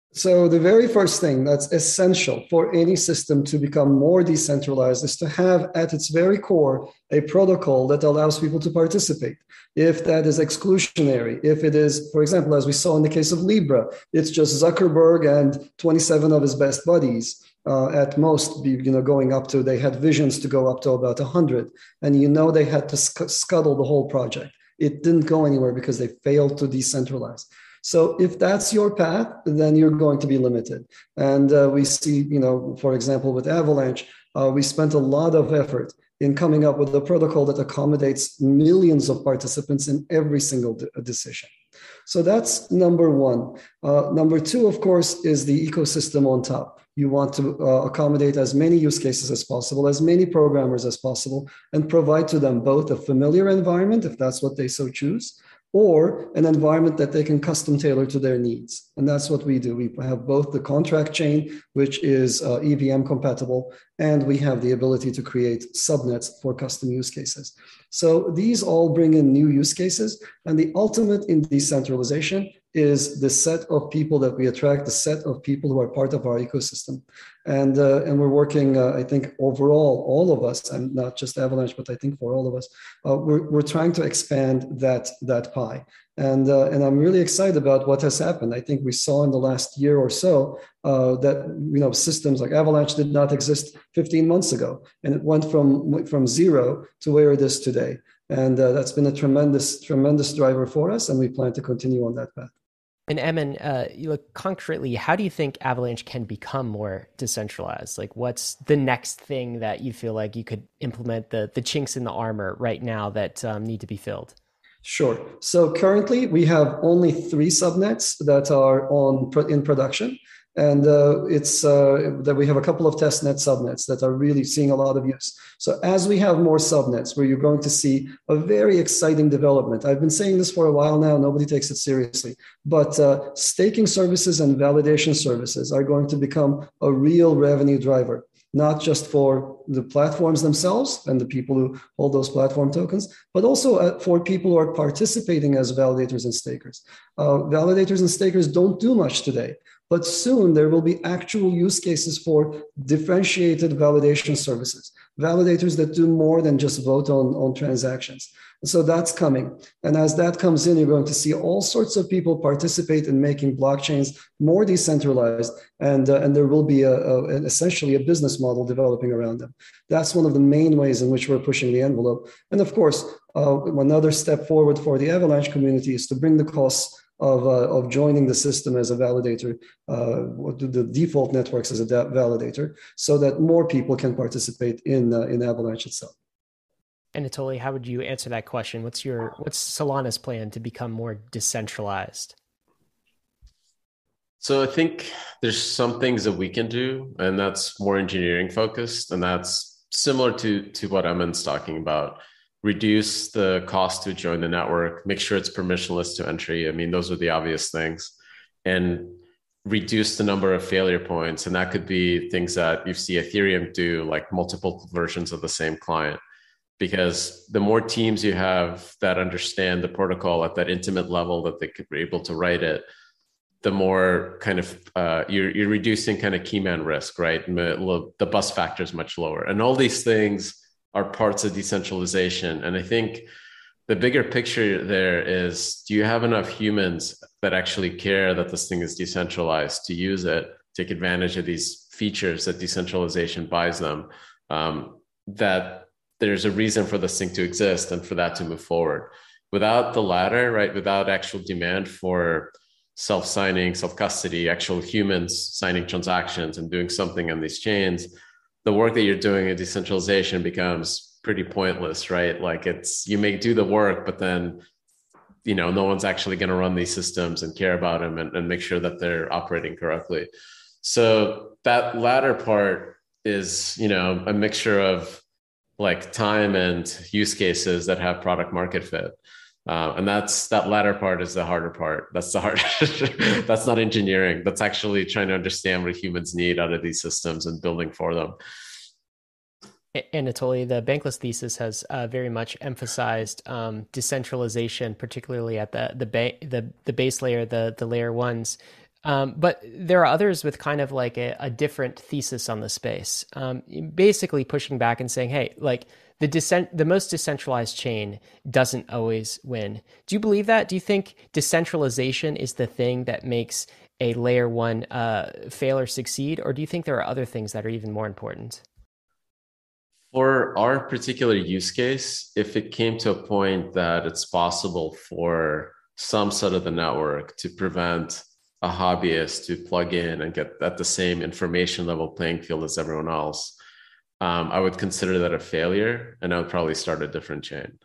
Speaker 3: So the very first thing that's essential for any system to become more decentralized is to have at its very core a protocol that allows people to participate. If that is exclusionary, if it is, for example, as we saw in the case of Libra, it's just Zuckerberg and twenty-seven of his best buddies. Uh, at most, you know, going up to, they had visions to go up to about one hundred. And you know they had to sc- scuttle the whole project. It didn't go anywhere because they failed to decentralize. So if that's your path, then you're going to be limited. And uh, we see, you know, for example, with Avalanche, uh, we spent a lot of effort in coming up with a protocol that accommodates millions of participants in every single de- decision. So that's number one. Uh, number two, of course, is the ecosystem on top. You want to uh, accommodate as many use cases as possible, as many programmers as possible, and provide to them both a familiar environment, if that's what they so choose, or an environment that they can custom tailor to their needs. And that's what we do. We have both the contract chain, which is uh, E V M compatible, and we have the ability to create subnets for custom use cases. So these all bring in new use cases, and the ultimate in decentralization is the set of people that we attract, the set of people who are part of our ecosystem. And, uh, and we're working, uh, I think, overall, all of us, and not just Avalanche, but I think for all of us, uh, we're, we're trying to expand that, that pie. And, uh, and I'm really excited about what has happened. I think we saw in the last year or so uh, that, you know, systems like Avalanche did not exist fifteen months ago. And it went from, from zero to where it is today. And uh, that's been a tremendous, tremendous driver for us. And we plan to continue on that path.
Speaker 1: And Emin, uh, you look concretely, how do you think Avalanche can become more decentralized? Like, what's the next thing that you feel like you could implement, the the chinks in the armor right now that um, need to be filled?
Speaker 3: Sure. So currently we have only three subnets that are on in production. And uh, it's uh, that we have a couple of testnet subnets that are really seeing a lot of use. So as we have more subnets, where you're going to see a very exciting development. I've been saying this for a while now, nobody takes it seriously, but uh, staking services and validation services are going to become a real revenue driver, not just for the platforms themselves and the people who hold those platform tokens, but also for people who are participating as validators and stakers. Uh, validators and stakers don't do much today, but soon there will be actual use cases for differentiated validation services, validators that do more than just vote on, on transactions. So that's coming. And as that comes in, you're going to see all sorts of people participate in making blockchains more decentralized, and, uh, and there will be a, a, essentially a business model developing around them. That's one of the main ways in which we're pushing the envelope. And of course, uh, another step forward for the Avalanche community is to bring the costs of, uh, of joining the system as a validator, uh, the default networks as a validator, so that more people can participate in, uh, in Avalanche itself.
Speaker 1: Anatoly, how would you answer that question? What's your what's Solana's plan to become more decentralized?
Speaker 4: So I think there's some things that we can do, and that's more engineering focused, and that's similar to to what Emin's talking about. Reduce the cost to join the network, make sure it's permissionless to entry. I mean, those are the obvious things, and reduce the number of failure points. And that could be things that you see Ethereum do, like multiple versions of the same client. Because the more teams you have that understand the protocol at that intimate level that they could be able to write it, the more kind of uh, you're, you're reducing kind of key man risk, right? The bust factor is much lower. And all these things are parts of decentralization. And I think the bigger picture there is, do you have enough humans that actually care that this thing is decentralized to use it, take advantage of these features that decentralization buys them, um, that there's a reason for this thing to exist and for that to move forward. Without the latter, right, without actual demand for self-signing, self-custody, actual humans signing transactions and doing something on these chains, the work that you're doing in decentralization becomes pretty pointless, right? Like it's, you may do the work, but then, you know, no one's actually going to run these systems and care about them and, and make sure that they're operating correctly. So that latter part is, you know, a mixture of like time and use cases that have product market fit. Uh, and that's, that latter part is the harder part. That's the hard, that's not engineering. That's actually trying to understand what humans need out of these systems and building for them.
Speaker 1: Anatoly, the Bankless thesis has uh, very much emphasized um, decentralization, particularly at the the, ba- the the base layer, the the layer ones. Um, but there are others with kind of like a, a different thesis on the space, um, basically pushing back and saying, hey, like the decent, the most decentralized chain doesn't always win. Do you believe that? Do you think decentralization is the thing that makes a layer one uh, fail or succeed? Or do you think there are other things that are even more important?
Speaker 4: For our particular use case, if it came to a point that it's possible for some side of the network to prevent a hobbyist to plug in and get at the same information level playing field as everyone else, um, I would consider that a failure, and I would probably start a different chain.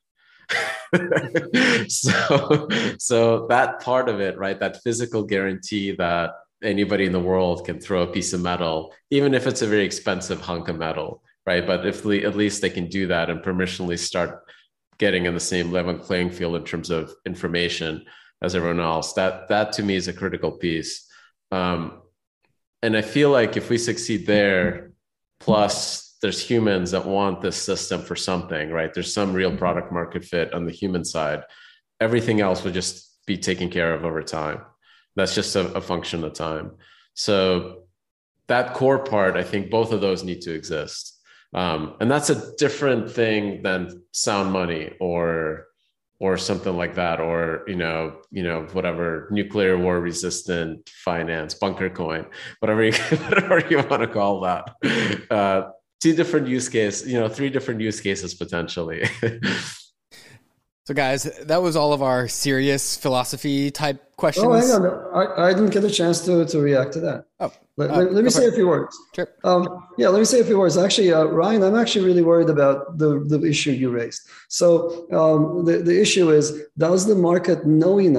Speaker 4: so, so that part of it, right? That physical guarantee that anybody in the world can throw a piece of metal, even if it's a very expensive hunk of metal, right? But if le- at least they can do that and permissionally start getting in the same level playing field in terms of information as everyone else, that that to me is a critical piece. Um, and I feel like if we succeed there, plus there's humans that want this system for something, right? There's some real product market fit on the human side. Everything else would just be taken care of over time. That's just a, a function of time. So that core part, I think both of those need to exist. Um, and that's a different thing than sound money or or something like that, or, you know, you know, whatever, nuclear war resistant finance, bunker coin, whatever you, whatever you want to call that. Uh, two different use cases, you know, three different use cases potentially.
Speaker 2: So guys, that was all of our serious philosophy type questions.
Speaker 3: Oh, hang on. I, I didn't get a chance to, to react to that.
Speaker 2: Oh,
Speaker 3: let,
Speaker 2: uh,
Speaker 3: let, let me say
Speaker 2: it.
Speaker 3: a few words.
Speaker 2: Sure.
Speaker 3: Um, yeah, let me say a few words. Actually, uh, Ryan, I'm actually really worried about the, the issue you raised. So um, the, the issue is, does the market know enough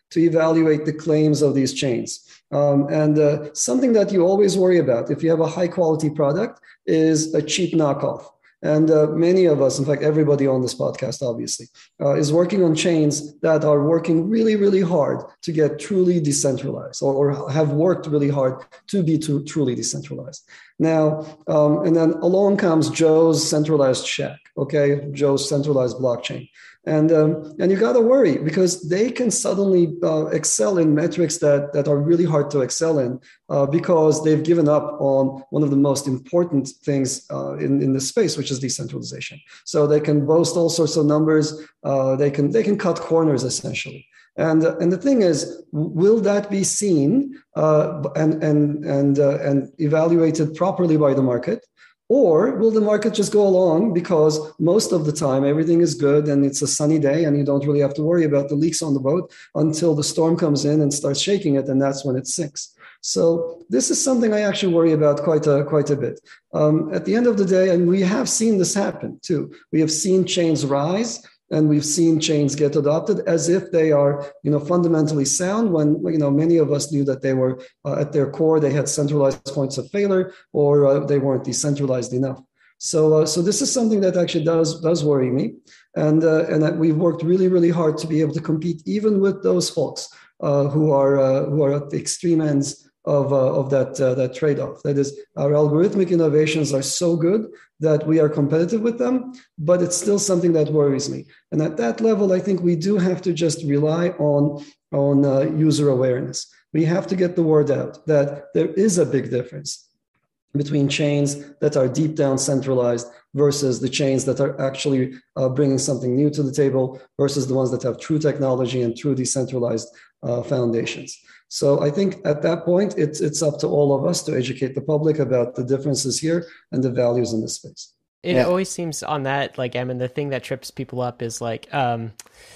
Speaker 3: to evaluate the claims of these chains. Um, and uh, something that you always worry about if you have a high quality product is a cheap knockoff. And uh, many of us, in fact, everybody on this podcast, obviously, uh, is working on chains that are working really, really hard to get truly decentralized, or, or have worked really hard to be to, truly decentralized. Now, um, and then along comes Joe's centralized shack, okay, Joe's centralized blockchain. And um, and you got to worry because they can suddenly uh, excel in metrics that, that are really hard to excel in uh, because they've given up on one of the most important things uh, in, in this space, which is decentralization. So they can boast all sorts of numbers. Uh, they can they can cut corners essentially. And uh, and the thing is, will that be seen uh, and and and uh, and evaluated properly by the market? Or will the market just go along because most of the time everything is good and it's a sunny day and you don't really have to worry about the leaks on the boat until the storm comes in and starts shaking it, and that's when it sinks. So this is something I actually worry about quite a, quite a bit. Um, at the end of the day, and we have seen this happen too, we have seen chains rise and we've seen chains get adopted as if they are, you know, fundamentally sound when, you know, many of us knew that they were uh, at their core, they had centralized points of failure or uh, they weren't decentralized enough. So, uh, so this is something that actually does, does worry me. And, uh, and that we've worked really, really hard to be able to compete even with those folks uh, who are, uh, who are at the extreme ends of, uh, of that, uh, that trade-off. That is, our algorithmic innovations are so good that we are competitive with them, but it's still something that worries me. And at that level, I think we do have to just rely on, on uh, user awareness. We have to get the word out that there is a big difference between chains that are deep down centralized versus the chains that are actually uh, bringing something new to the table versus the ones that have true technology and true decentralized uh, foundations. So I think at that point, it's it's up to all of us to educate the public about the differences here and the values in this space.
Speaker 1: It
Speaker 2: Yeah.
Speaker 1: always seems on that, like, I mean, the thing that trips people up is like, um,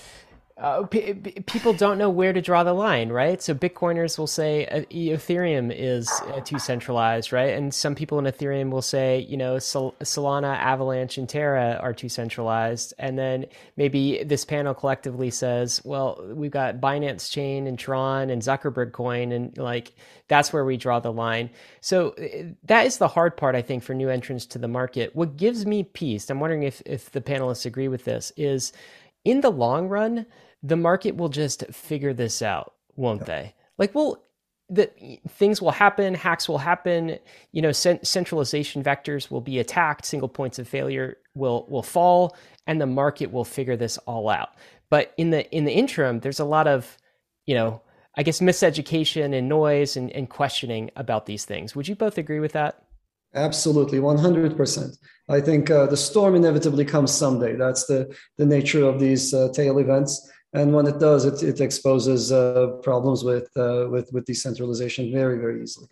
Speaker 1: uh, p- p- people don't know where to draw the line, right? So Bitcoiners will say uh, Ethereum is uh, too centralized, right? And some people in Ethereum will say, you know, Sol- Solana, Avalanche, and Terra are too centralized. And then maybe this panel collectively says, well, we've got Binance Chain and Tron and Zuckerberg Coin, and like, that's where we draw the line. So uh, that is the hard part, I think, for new entrants to the market. What gives me peace, I'm wondering if, if the panelists agree with this, is in the long run, the market will just figure this out, won't they? Like, well, the things will happen, hacks will happen, you know, cent- centralization vectors will be attacked, single points of failure will will fall, and the market will figure this all out. But in the in the interim, there's a lot of, you know, I guess miseducation and noise and, and questioning about these things. Would you both agree with that?
Speaker 3: Absolutely, one hundred percent. I think uh, the storm inevitably comes someday. That's the, the nature of these uh, tail events. And when it does, it, it exposes uh, problems with, uh, with, with decentralization very, very easily.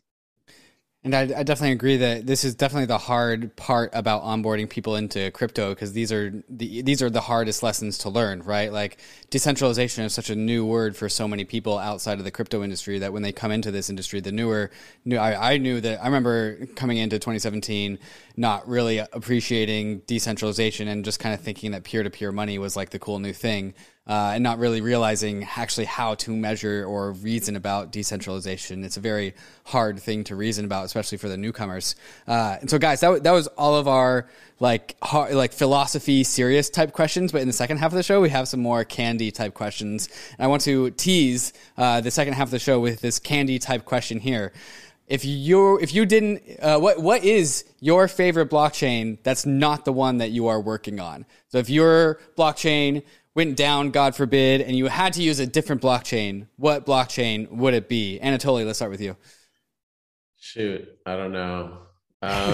Speaker 2: And I, I definitely agree that this is definitely the hard part about onboarding people into crypto, because these are the these are the hardest lessons to learn, right? Like, decentralization is such a new word for so many people outside of the crypto industry that when they come into this industry, the newer, new I, I knew that I remember coming into twenty seventeen not really appreciating decentralization and just kind of thinking that peer-to-peer money was like the cool new thing. Uh, and not really realizing actually how to measure or reason about decentralization. It's a very hard thing to reason about, especially for the newcomers. Uh, and so, guys, that, w- that was all of our like hard, like philosophy, serious type questions. But in the second half of the show, we have some more candy type questions. And I want to tease uh, the second half of the show with this candy type question here. If you if you didn't, uh, what what is your favorite blockchain that's not the one that you are working on? So if your blockchain went down, God forbid, and you had to use a different blockchain, what blockchain would it be? Anatoly, let's start with you.
Speaker 4: Shoot, I don't know. Um,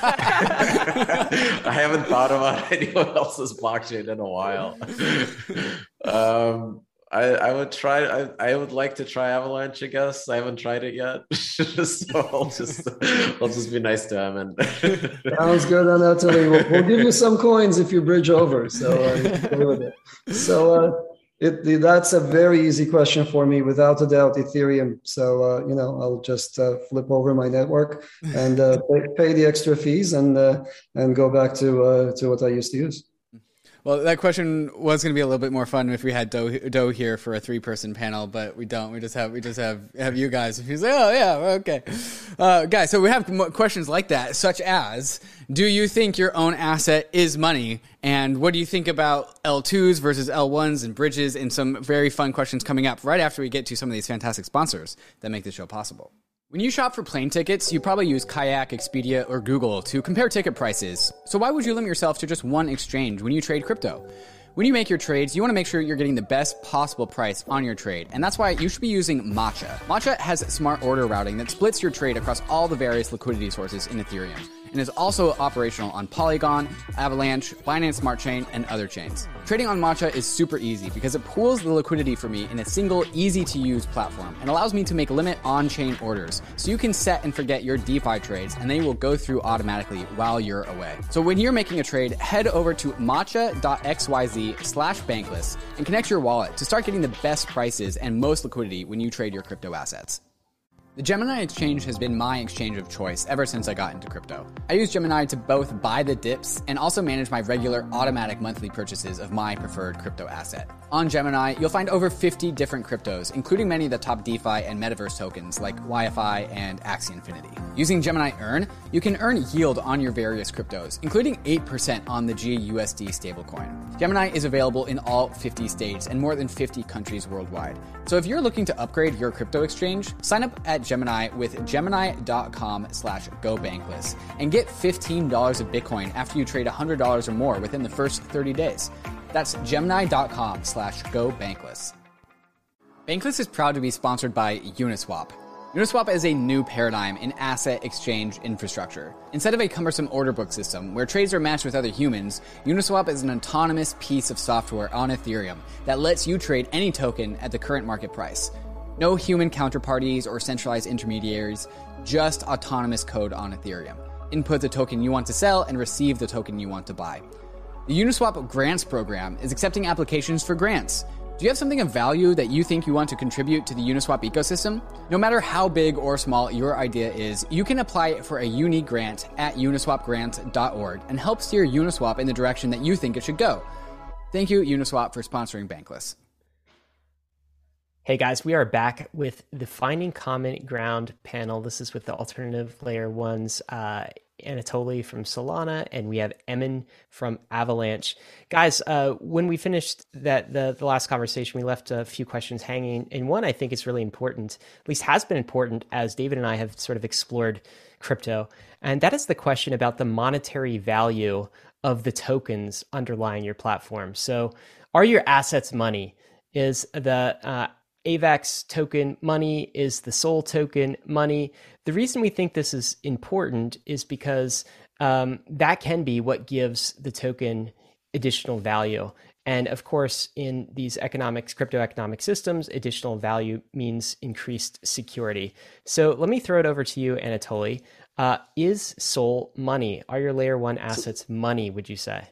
Speaker 4: I haven't thought about anyone else's blockchain in a while. um, I, I would try. I, I would like to try Avalanche. I guess I haven't tried it yet, so I'll just I'll just be nice to him. And
Speaker 3: sounds good, Anatoly. We'll, we'll give you some coins if you bridge over. So, uh, so uh, it, that's a very easy question for me, without a doubt, Ethereum. So uh, you know, I'll just uh, flip over my network and uh, pay, pay the extra fees and uh, and go back to uh, to what I used to use.
Speaker 2: Well, that question was going to be a little bit more fun if we had Doe, Doe here for a three-person panel, but we don't. We just have we just have have you guys. He's like, oh yeah, okay, uh, guys. So we have questions like that, such as, do you think your own asset is money? And what do you think about L twos versus L ones and bridges? And some very fun questions coming up right after we get to some of these fantastic sponsors that make the show possible. When you shop for plane tickets, you probably use Kayak, Expedia, or Google to compare ticket prices. So why would you limit yourself to just one exchange when you trade crypto? When you make your trades, you want to make sure you're getting the best possible price on your trade, and that's why you should be using Matcha. Matcha has smart order routing that splits your trade across all the various liquidity sources in Ethereum, and is also operational on Polygon, Avalanche, Binance Smart Chain, and other chains. Trading on Matcha is super easy because it pools the liquidity for me in a single, easy-to-use platform and allows me to make limit on-chain orders, so you can set and forget your DeFi trades, and they will go through automatically while you're away. So when you're making a trade, head over to matcha.xyz slash bankless and connect your wallet to start getting the best prices and most liquidity when you trade your crypto assets. The Gemini exchange has been my exchange of choice ever since I got into crypto. I use Gemini to both buy the dips and also manage my regular automatic monthly purchases of my preferred crypto asset. On Gemini, you'll find over fifty different cryptos, including many of the top DeFi and metaverse tokens like Y F I and Axie Infinity. Using Gemini Earn, you can earn yield on your various cryptos, including eight percent on the G U S D stablecoin. Gemini is available in all fifty states and more than fifty countries worldwide. So if you're looking to upgrade your crypto exchange, sign up at Gemini with gemini.com slash gobankless and get fifteen dollars of Bitcoin after you trade one hundred dollars or more within the first thirty days. That's gemini.com slash gobankless. Bankless is proud to be sponsored by Uniswap. Uniswap is a new paradigm in asset exchange infrastructure. Instead of a cumbersome order book system where trades are matched with other humans, Uniswap is an autonomous piece of software on Ethereum that lets you trade any token at the current market price. No human counterparties or centralized intermediaries, just autonomous code on Ethereum. Input the token you want to sell and receive the token you want to buy. The Uniswap Grants program is accepting applications for grants. Do you have something of value that you think you want to contribute to the Uniswap ecosystem? No matter how big or small your idea is, you can apply for a unique grant at uniswap grant dot org and help steer Uniswap in the direction that you think it should go. Thank you, Uniswap, for sponsoring Bankless.
Speaker 1: Hey guys, we are back with the Finding Common Ground panel. This is with the alternative layer ones, uh, Anatoly from Solana, and we have Emin from Avalanche. Guys, uh, when we finished that the, the last conversation, we left a few questions hanging, and one I think is really important, at least has been important as David and I have sort of explored crypto, and that is the question about the monetary value of the tokens underlying your platform. So are your assets money? Is the uh, AVAX token money? Is the Sol token money? The reason we think this is important is because um, that can be what gives the token additional value. And of course, in these economics, crypto economic systems, additional value means increased security. So let me throw it over to you, Anatoly. Uh, is Sol money? Are your layer one assets money, would you say?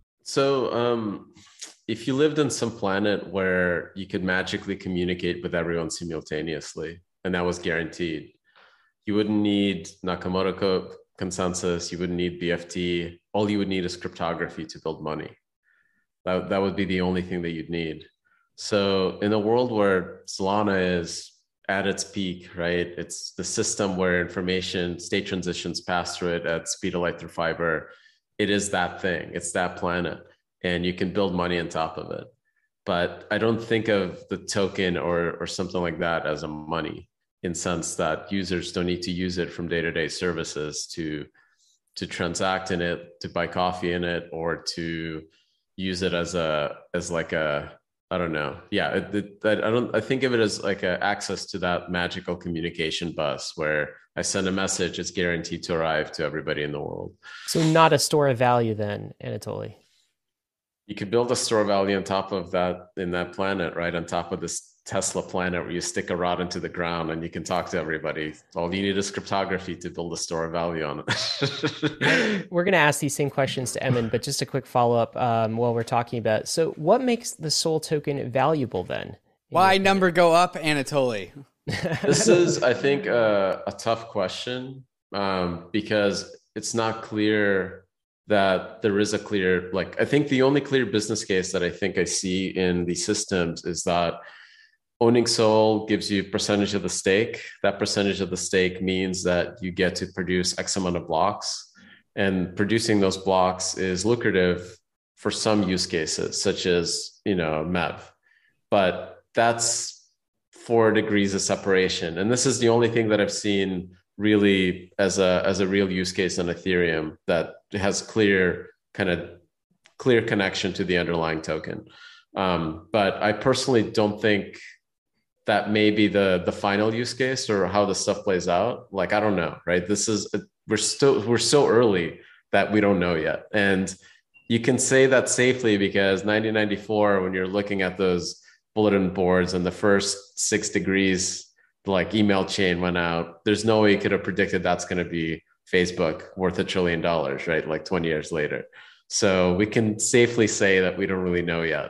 Speaker 4: So um, if you lived on some planet where you could magically communicate with everyone simultaneously, and that was guaranteed, you wouldn't need Nakamoto co- consensus, you wouldn't need B F T. All you would need is cryptography to build money. That, that would be the only thing that you'd need. So in a world where Solana is at its peak, right? It's the system where information, state transitions pass through it at speed of light through fiber. It is that thing. It's that planet. And you can build money on top of it. But I don't think of the token or, or something like that as a money, in sense that users don't need to use it from day-to-day services to, to transact in it, to buy coffee in it, or to use it as a, as like a, I don't know. Yeah, it, it, I don't, I think of it as like a access to that magical communication bus where I send a message, it's guaranteed to arrive to everybody in the world.
Speaker 1: So not a store of value then, Anatoly?
Speaker 4: You could build a store of value on top of that, in that planet, right? On top of this Tesla planet where you stick a rod into the ground and you can talk to everybody. All you need is cryptography to build a store of value on it.
Speaker 1: We're going to ask these same questions to Emin, but just a quick follow-up um, while we're talking about it. So what makes the Sol token valuable then?
Speaker 2: Why number go up, Anatoly?
Speaker 4: This is, I think, a, a tough question um, because it's not clear that there is a clear, like, I think the only clear business case that I think I see in these systems is that owning Sol gives you percentage of the stake. That percentage of the stake means that you get to produce X amount of blocks, and producing those blocks is lucrative for some use cases, such as, you know, M E V. But that's four degrees of separation. And this is the only thing that I've seen really as a as a real use case on Ethereum that has clear kind of clear connection to the underlying token. Um, but I personally don't think that may be the the final use case or how the stuff plays out. Like, I don't know, right? This is we're still we're so early that we don't know yet. And you can say that safely because nineteen ninety-four, when you're looking at those bulletin boards and the first six degrees, like email chain went out, there's no way you could have predicted that's going to be Facebook worth a trillion dollars, right? Like twenty years later. So we can safely say that we don't really know yet.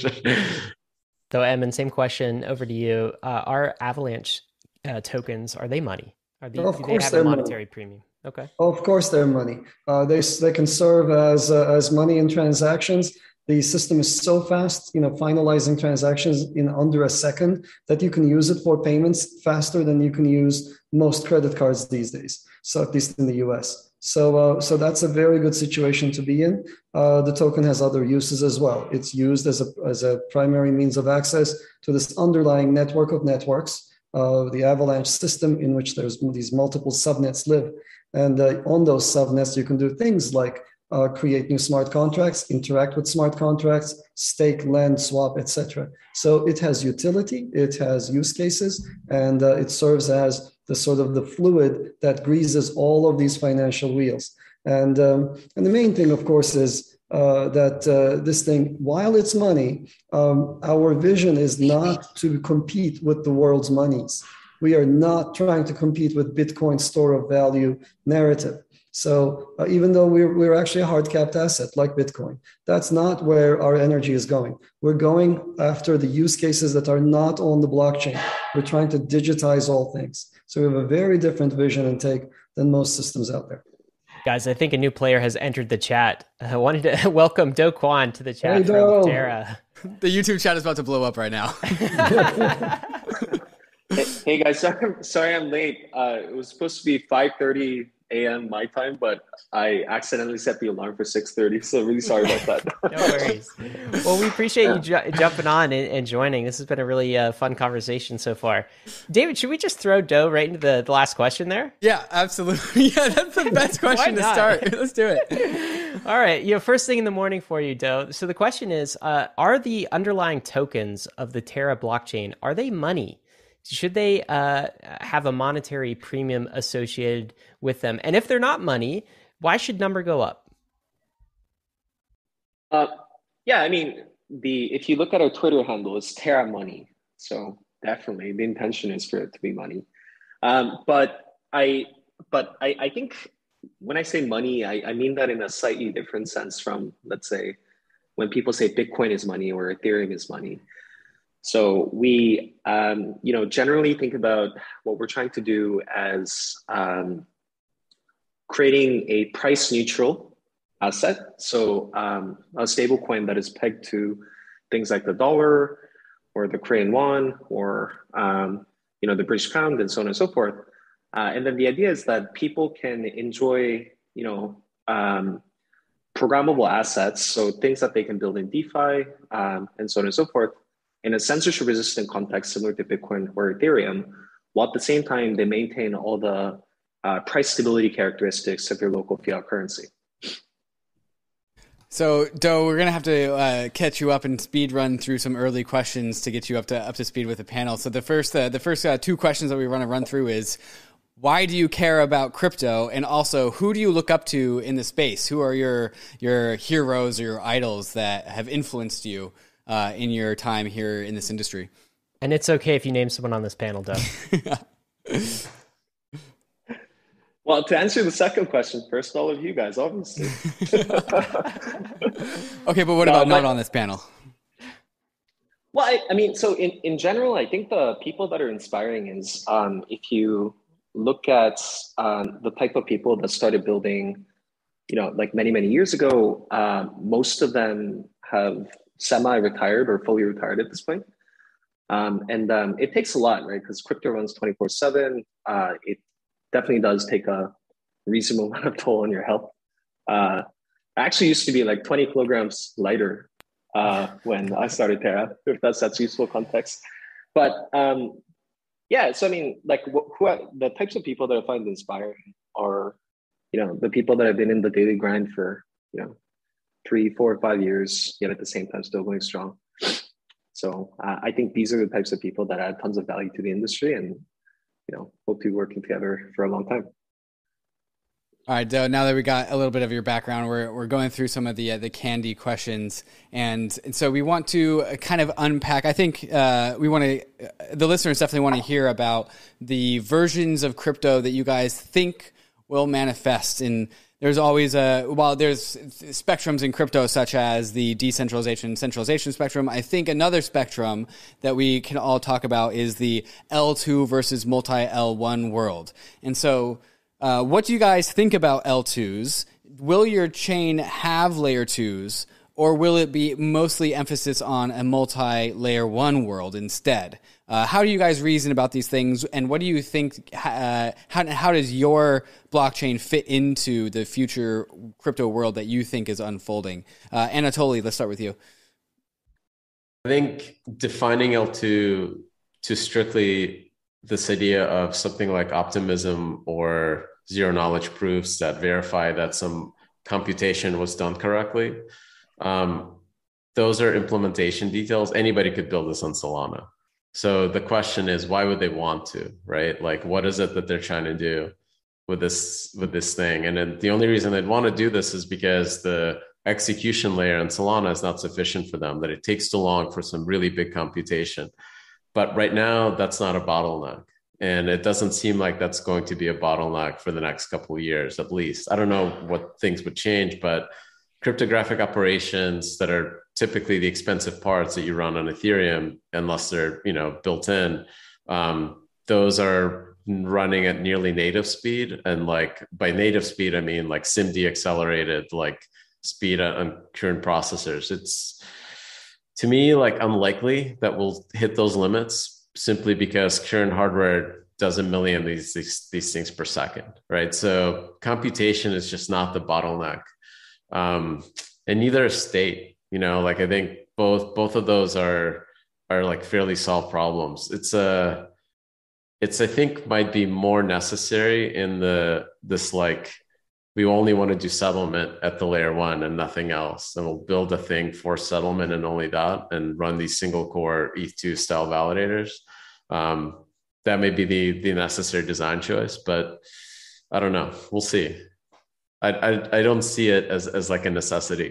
Speaker 1: So, Emin, same question over to you. Uh, are Avalanche uh, tokens, are they money? Are they,
Speaker 3: Of
Speaker 1: do
Speaker 3: course
Speaker 1: they have
Speaker 3: they're
Speaker 1: a
Speaker 3: money.
Speaker 1: monetary premium? Okay.
Speaker 3: Of course, they're money. Uh, they they can serve as uh, as money in transactions. The system is so fast, you know, finalizing transactions in under a second that you can use it for payments faster than you can use most credit cards these days. So at least in the U S. So uh, so that's a very good situation to be in. Uh, the token has other uses as well. It's used as a as a primary means of access to this underlying network of networks, uh, the Avalanche system, in which there's these multiple subnets live. And uh, on those subnets, you can do things like uh, create new smart contracts, interact with smart contracts, stake, lend, swap, et cetera. So it has utility, it has use cases, and uh, it serves as the sort of the fluid that greases all of these financial wheels. And um, and the main thing, of course, is uh, that uh, this thing, while it's money, um, our vision is not to compete with the world's monies. We are not trying to compete with Bitcoin store of value narrative. So uh, even though we're, we're actually a hard capped asset like Bitcoin, that's not where our energy is going. We're going after the use cases that are not on the blockchain. We're trying to digitize all things. So we have a very different vision and take than most systems out there.
Speaker 1: Guys, I think a new player has entered the chat. I wanted to welcome Do Kwon to the chat
Speaker 3: Hey,
Speaker 1: from
Speaker 3: Do.
Speaker 1: Terra.
Speaker 2: The YouTube chat is about to blow up right now.
Speaker 5: Hey, hey guys, sorry, sorry I'm late. Uh, it was supposed to be five thirty a.m. my time, but I accidentally set the alarm for six thirty, so really sorry about that.
Speaker 1: No worries. Well, we appreciate you ju- jumping on and, and joining. This has been a really uh, fun conversation so far. David, should we just throw Do right into the, the last question there?
Speaker 2: Yeah, absolutely. Yeah, that's the best question to start. Let's do it.
Speaker 1: All right. You know, first thing in the morning for you, Do. So the question is, uh, are the underlying tokens of the Terra blockchain, are they money? Should they uh, have a monetary premium associated with them? And if they're not money, why should number go up?
Speaker 5: Uh, yeah, I mean, the if you look at our Twitter handle, it's Terra Money. So definitely the intention is for it to be money. Um, but I but I, I think when I say money, I, I mean that in a slightly different sense from, let's say, when people say Bitcoin is money or Ethereum is money. So we, um, you know, generally think about what we're trying to do as um, creating a price neutral asset. So um, a stable coin that is pegged to things like the dollar or the Korean won or, um, you know, the British pound and so on and so forth. Uh, and then the idea is that people can enjoy, you know, um, programmable assets. So things that they can build in DeFi um, and so on and so forth, in a censorship resistant context similar to Bitcoin or Ethereum, while at the same time they maintain all the uh, price stability characteristics of your local fiat currency.
Speaker 2: So, Do, we're going to have to uh, catch you up and speed run through some early questions to get you up to up to speed with the panel. So the first uh, the first uh, two questions that we want to run through is, why do you care about crypto? And also, who do you look up to in the space? Who are your your heroes or your idols that have influenced you Uh, in your time here in this industry?
Speaker 1: And it's okay if you name someone on this panel, Doug.
Speaker 5: Well, to answer the second question first, all of you guys, obviously.
Speaker 2: Okay, but what
Speaker 5: No,
Speaker 2: about
Speaker 5: but-
Speaker 2: not on this panel?
Speaker 5: Well, I, I mean, so in, in general, I think the people that are inspiring is um, if you look at um, the type of people that started building you know, like many, many years ago, uh, most of them have semi-retired or fully retired at this point. Um, and um, it takes a lot, right? Because crypto runs twenty-four seven. Uh, it definitely does take a reasonable amount of toll on your health. Uh, I actually used to be like twenty kilograms lighter uh, when I started Terra, if that's that's useful context. But um, yeah, so I mean, like wh- who are, the types of people that I find inspiring are, you know, the people that have been in the daily grind for, you know, three, four, five years, yet at the same time still going strong. So uh, I think these are the types of people that add tons of value to the industry, and you know, hope to be working together for a long time.
Speaker 2: All right, Doe, now that we got a little bit of your background, we're we're going through some of the uh, the candy questions, and, and so we want to kind of unpack. I think uh, we want to, uh, the listeners definitely want to hear about the versions of crypto that you guys think will manifest. And there's always a, while there's spectrums in crypto such as the decentralization centralization spectrum, I think another spectrum that we can all talk about is the L two versus multi-L one world. And so uh, what do you guys think about L twos? Will your chain have layer twos, or will it be mostly emphasis on a multi-layer one world instead? Uh, how do you guys reason about these things, and what do you think, uh, how, how does your blockchain fit into the future crypto world that you think is unfolding? Uh, Anatoly, let's start with you.
Speaker 4: I think defining L two to strictly this idea of something like optimism or zero knowledge proofs that verify that some computation was done correctly, um, those are implementation details. Anybody could build this on Solana. So the question is, why would they want to, right? Like, what is it that they're trying to do with this, with this thing? And then the only reason they'd want to do this is because the execution layer in Solana is not sufficient for them, that it takes too long for some really big computation. But right now, that's not a bottleneck. And it doesn't seem like that's going to be a bottleneck for the next couple of years, at least. I don't know what things would change, but cryptographic operations that are typically the expensive parts that you run on Ethereum, unless they're, you know, built in, um, those are running at nearly native speed. And like by native speed, I mean like SIMD accelerated, like speed on current processors. It's, to me, like unlikely that we'll hit those limits simply because current hardware does a million of these, these, these things per second, right? So computation is just not the bottleneck. Um, and neither is state, you know, like I think both, both of those are, are like fairly solved problems. It's a, it's, I think might be more necessary in the, this, like, we only want to do settlement at the layer one and nothing else. And we'll build a thing for settlement and only that, and run these single core E T H two style validators. Um, that may be the, the necessary design choice, but I don't know. We'll see. I, I, I don't see it as, as like a necessity.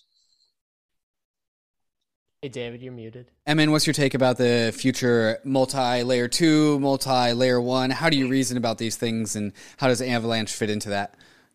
Speaker 1: Hey, David, you're muted.
Speaker 2: Emin, what's your take about the future multi-layer two, multi-layer one? How do you reason about these things, and how does Avalanche fit into that?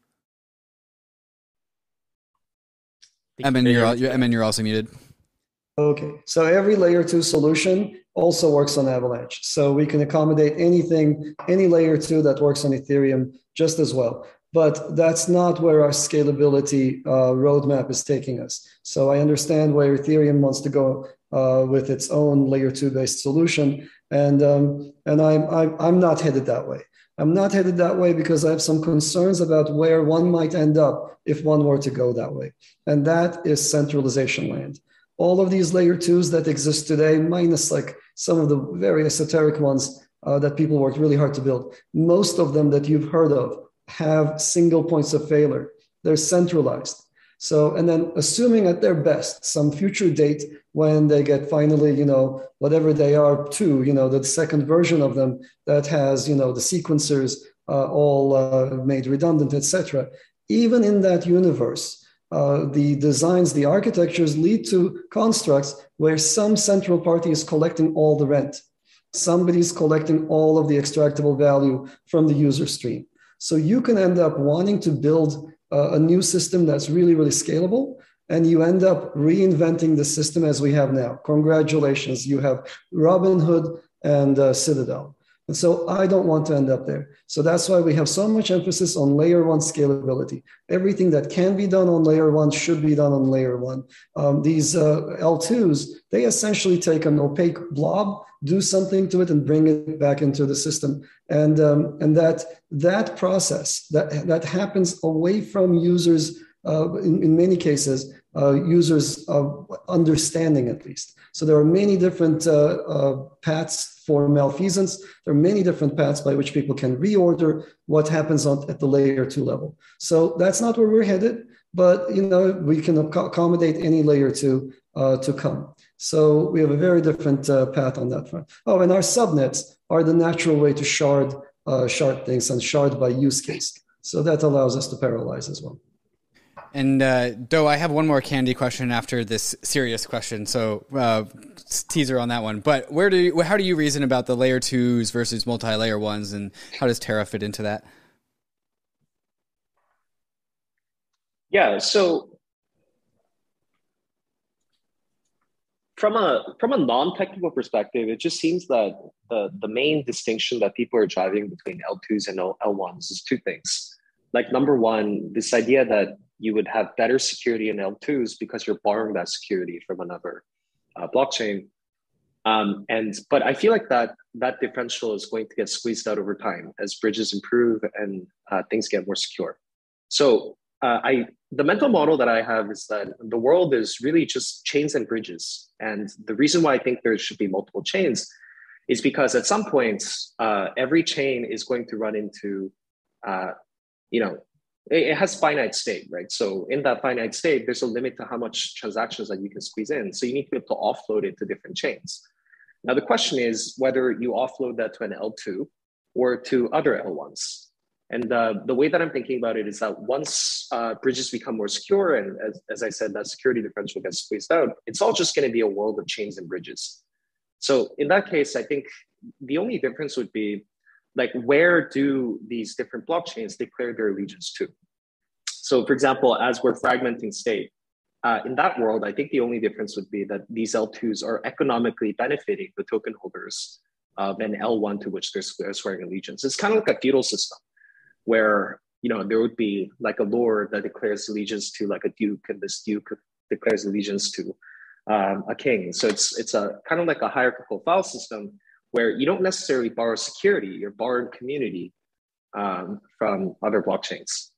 Speaker 2: Emin, you're, you're, Emin, you're also muted.
Speaker 3: Okay, so every layer two solution also works on Avalanche. So we can accommodate anything, any layer two that works on Ethereum just as well. But that's not where our scalability uh, roadmap is taking us. So I understand where Ethereum wants to go uh, with its own layer two based solution. And, um, and I'm, I'm, I'm not headed that way. I'm not headed that way because I have some concerns about where one might end up if one were to go that way. And that is centralization land. All of these layer twos that exist today, minus like some of the very esoteric ones uh, that people worked really hard to build, most of them that you've heard of have single points of failure. They're centralized. So, and then assuming at their best, some future date when they get finally, you know, whatever they are to, you know, the second version of them that has, you know, the sequencers uh, all uh, made redundant, et cetera. Even in that universe, uh, the designs, the architectures lead to constructs where some central party is collecting all the rent. Somebody's collecting all of the extractable value from the user stream. So you can end up wanting to build uh, a new system that's really, really scalable, and you end up reinventing the system as we have now. Congratulations, you have Robinhood and uh, Citadel. And so I don't want to end up there. So that's why we have so much emphasis on layer one scalability. Everything that can be done on layer one should be done on layer one. Um, these uh, L twos, they essentially take an opaque blob, do something to it, and bring it back into the system. And, um, and that, that process, that, that happens away from users, uh, in, in many cases, uh, users' uh, understanding at least. So there are many different uh, uh, paths for malfeasance. There are many different paths by which people can reorder what happens on, at the layer two level. So that's not where we're headed, but you know we can accommodate any layer two uh, to come. So we have a very different uh, path on that front. Oh, and our subnets are the natural way to shard uh, shard things and shard by use case. So that allows us to parallelize as well.
Speaker 2: And uh, Do, I have one more candy question after this serious question, so uh, teaser on that one. But where do you, how do you reason about the layer twos versus multi-layer ones, and how does Terra fit into that?
Speaker 5: Yeah, so from a from a non-technical perspective, it just seems that the the main distinction that people are driving between L twos and L ones is two things. Like number one, this idea that you would have better security in L twos because you're borrowing that security from another uh, blockchain. Um, and but I feel like that that differential is going to get squeezed out over time as bridges improve and uh, things get more secure. So uh, I the mental model that I have is that the world is really just chains and bridges. And the reason why I think there should be multiple chains is because at some point, uh, every chain is going to run into, uh, you know, it has finite state, right? So in that finite state, there's a limit to how much transactions that you can squeeze in. So you need to be able to offload it to different chains. Now, the question is whether you offload that to an L two or to other L ones. And uh, the way that I'm thinking about it is that once uh, bridges become more secure, and as, as I said, that security differential gets squeezed out, it's all just going to be a world of chains and bridges. So in that case, I think the only difference would be like, where do these different blockchains declare their allegiance to? So for example, as we're fragmenting state, uh, in that world, I think the only difference would be that these L twos are economically benefiting the token holders of an L one to which they're swearing allegiance. It's kind of like a feudal system where, you know, there would be like a lord that declares allegiance to like a duke, and this duke declares allegiance to um, a king. So it's, it's a kind of like a hierarchical file system where you don't necessarily borrow security, you're borrowing community um, from other blockchains.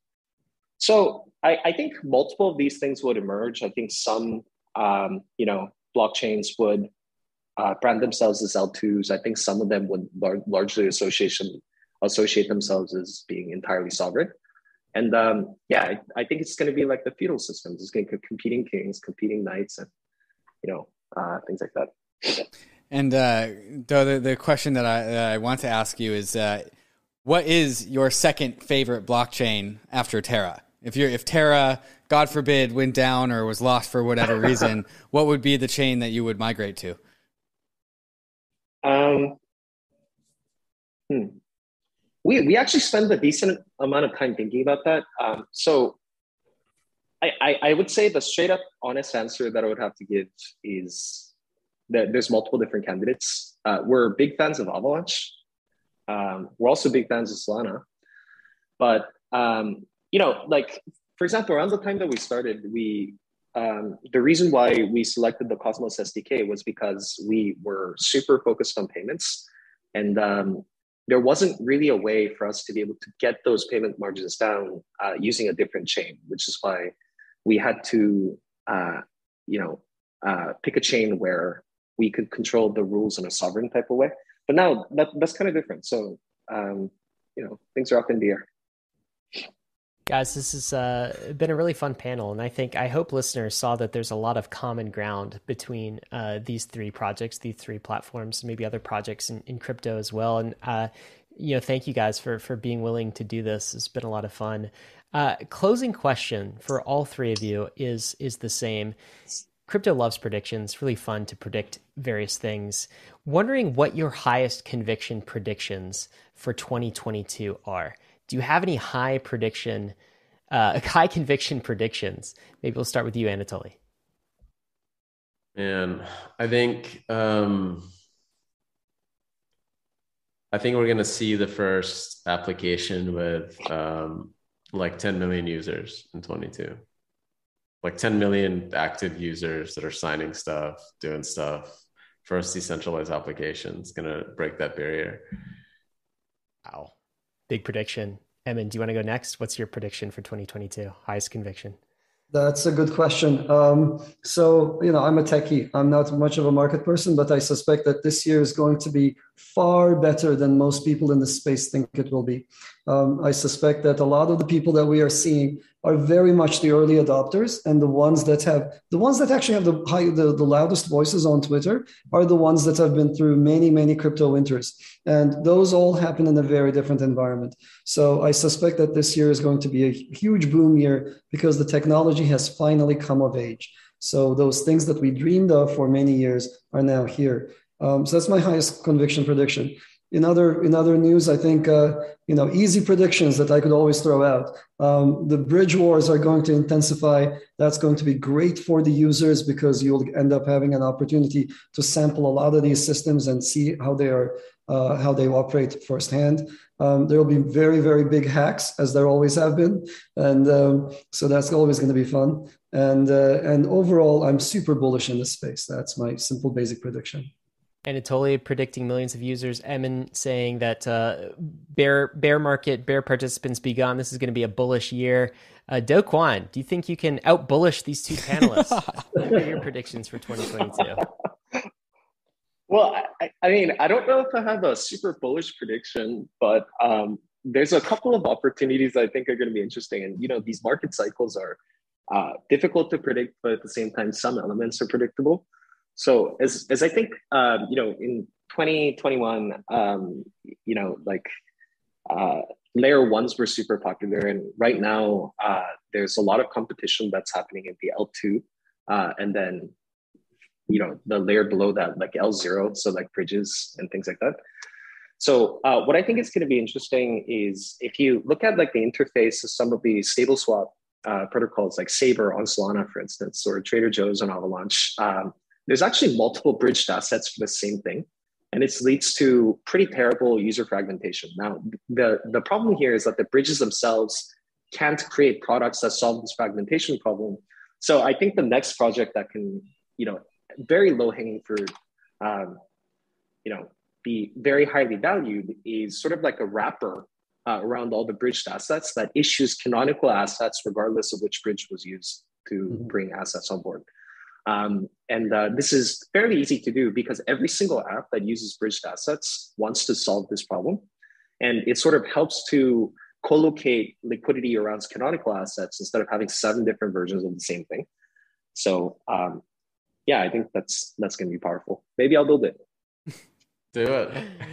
Speaker 5: So I, I think multiple of these things would emerge. I think some, um, you know, blockchains would uh, brand themselves as L twos. I think some of them would lar- largely association associate themselves as being entirely sovereign. And um, yeah, I, I think it's going to be like the feudal systems. It's going to be competing kings, competing knights, and you know, uh, things like that.
Speaker 2: And uh, the the question that I, that I want to ask you is, uh, what is your second favorite blockchain after Terra? If you're if Terra, God forbid, went down or was lost for whatever reason, what would be the chain that you would migrate to?
Speaker 5: Um, hmm. We we actually spend a decent amount of time thinking about that. Um, so I, I I would say the straight up honest answer that I would have to give is that there's multiple different candidates. Uh, we're big fans of Avalanche. Um, we're also big fans of Solana. But, um, you know, like, for example, around the time that we started, we um, the reason why we selected the Cosmos S D K was because we were super focused on payments. And um, there wasn't really a way for us to be able to get those payment margins down uh, using a different chain, which is why we had to, uh, you know, uh, pick a chain where we could control the rules in a sovereign type of way. But now that, that's kind of different. So, um, you know, things are up in the air.
Speaker 1: Guys, this has uh, been a really fun panel. And I think, I hope listeners saw that there's a lot of common ground between uh, these three projects, these three platforms, maybe other projects in, in crypto as well. And, uh, you know, thank you guys for, for being willing to do this. It's been a lot of fun. Uh, closing question for all three of you is, is the same. Crypto loves predictions, really fun to predict various things. Wondering what your highest conviction predictions for twenty twenty-two are. Do you have any high prediction, uh, high conviction predictions? Maybe we'll start with you, Anatoly.
Speaker 4: And I think um, I think we're going to see the first application with um, like ten million users in twenty-two. Like ten million active users that are signing stuff, doing stuff. First decentralized application is going to break that barrier.
Speaker 1: Wow. Big prediction. Emin, do you want to go next? What's your prediction for twenty twenty-two? Highest conviction?
Speaker 3: That's a good question. Um, so, you know, I'm a techie. I'm not much of a market person, but I suspect that this year is going to be far better than most people in the space think it will be. Um, I suspect that a lot of the people that we are seeing are very much the early adopters, and the ones that have the ones that actually have the high, the, the loudest voices on Twitter are the ones that have been through many, many crypto winters. And those all happen in a very different environment. So I suspect that this year is going to be a huge boom year because the technology has finally come of age. So those things that we dreamed of for many years are now here. Um, so that's my highest conviction prediction. In other in other news, I think uh, you know easy predictions that I could always throw out. Um, the bridge wars are going to intensify. That's going to be great for the users because you'll end up having an opportunity to sample a lot of these systems and see how they are uh, how they operate firsthand. Um, there will be very very big hacks, as there always have been, and um, so that's always going to be fun. And uh, and overall, I'm super bullish in this space. That's my simple basic prediction.
Speaker 1: Anatoly predicting millions of users. Emin saying that uh, bear bear market, bear participants be gone. This is going to be a bullish year. Uh, Do Kwon, do you think you can out bullish these two panelists? What are your predictions for twenty twenty-two?
Speaker 5: Well, I, I mean, I don't know if I have a super bullish prediction, but um, there's a couple of opportunities I think are going to be interesting. And, you know, these market cycles are uh, difficult to predict, but at the same time, some elements are predictable. So as, as I think, um, you know, in twenty twenty-one, um, you know, like uh, layer ones were super popular. And right now, uh, there's a lot of competition that's happening in the L two. Uh, and then, you know, the layer below that, like L zero, so like bridges and things like that. So uh, what I think is going to be interesting is if you look at like the interface of some of the stable swap uh, protocols like Saber on Solana, for instance, or Trader Joe's on Avalanche, um, there's actually multiple bridged assets for the same thing. And it leads to pretty terrible user fragmentation. Now, the, the problem here is that the bridges themselves can't create products that solve this fragmentation problem. So I think the next project that can, you know, very low hanging fruit, um, you know, be very highly valued is sort of like a wrapper uh, around all the bridged assets that issues canonical assets regardless of which bridge was used to mm-hmm. bring assets on board. Um, and uh, this is fairly easy to do because every single app that uses bridged assets wants to solve this problem. And it sort of helps to co-locate liquidity around canonical assets instead of having seven different versions of the same thing. So um, yeah, I think that's that's going to be powerful. Maybe I'll build it.
Speaker 4: Do it.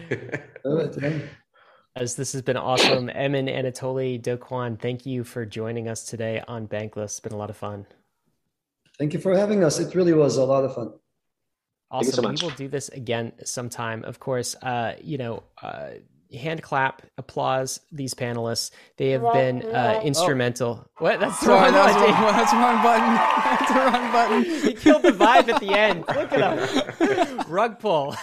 Speaker 3: Do it, yeah.
Speaker 1: As this has been awesome. Emin, Anatoly, Do Kwon, thank you for joining us today on Bankless. It's been a lot of fun.
Speaker 3: Thank you for having us. It really was a lot of fun.
Speaker 1: Awesome.
Speaker 5: So
Speaker 1: we will do this again sometime. Of course, uh, you know, uh, hand clap, applause these panelists. They have been uh, instrumental. Oh. What? That's the
Speaker 2: Sorry,
Speaker 1: wrong
Speaker 2: that's,
Speaker 1: button.
Speaker 2: wrong, that's the wrong button. That's the wrong button.
Speaker 1: He killed the vibe at the end. Look at him. Rug pull.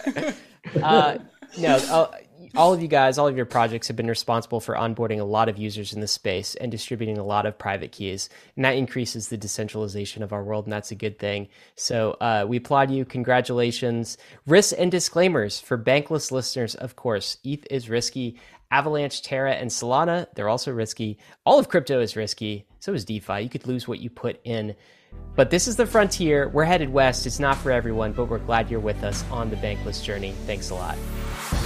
Speaker 1: Uh, no, uh, all of you guys, all of your projects have been responsible for onboarding a lot of users in this space and distributing a lot of private keys. And that increases the decentralization of our world, and that's a good thing. So uh, we applaud you. Congratulations. Risks and disclaimers for Bankless listeners, of course. E T H is risky. Avalanche, Terra, and Solana, they're also risky. All of crypto is risky. So is DeFi. You could lose what you put in. But this is the frontier. We're headed west. It's not for everyone, but we're glad you're with us on the Bankless journey. Thanks a lot.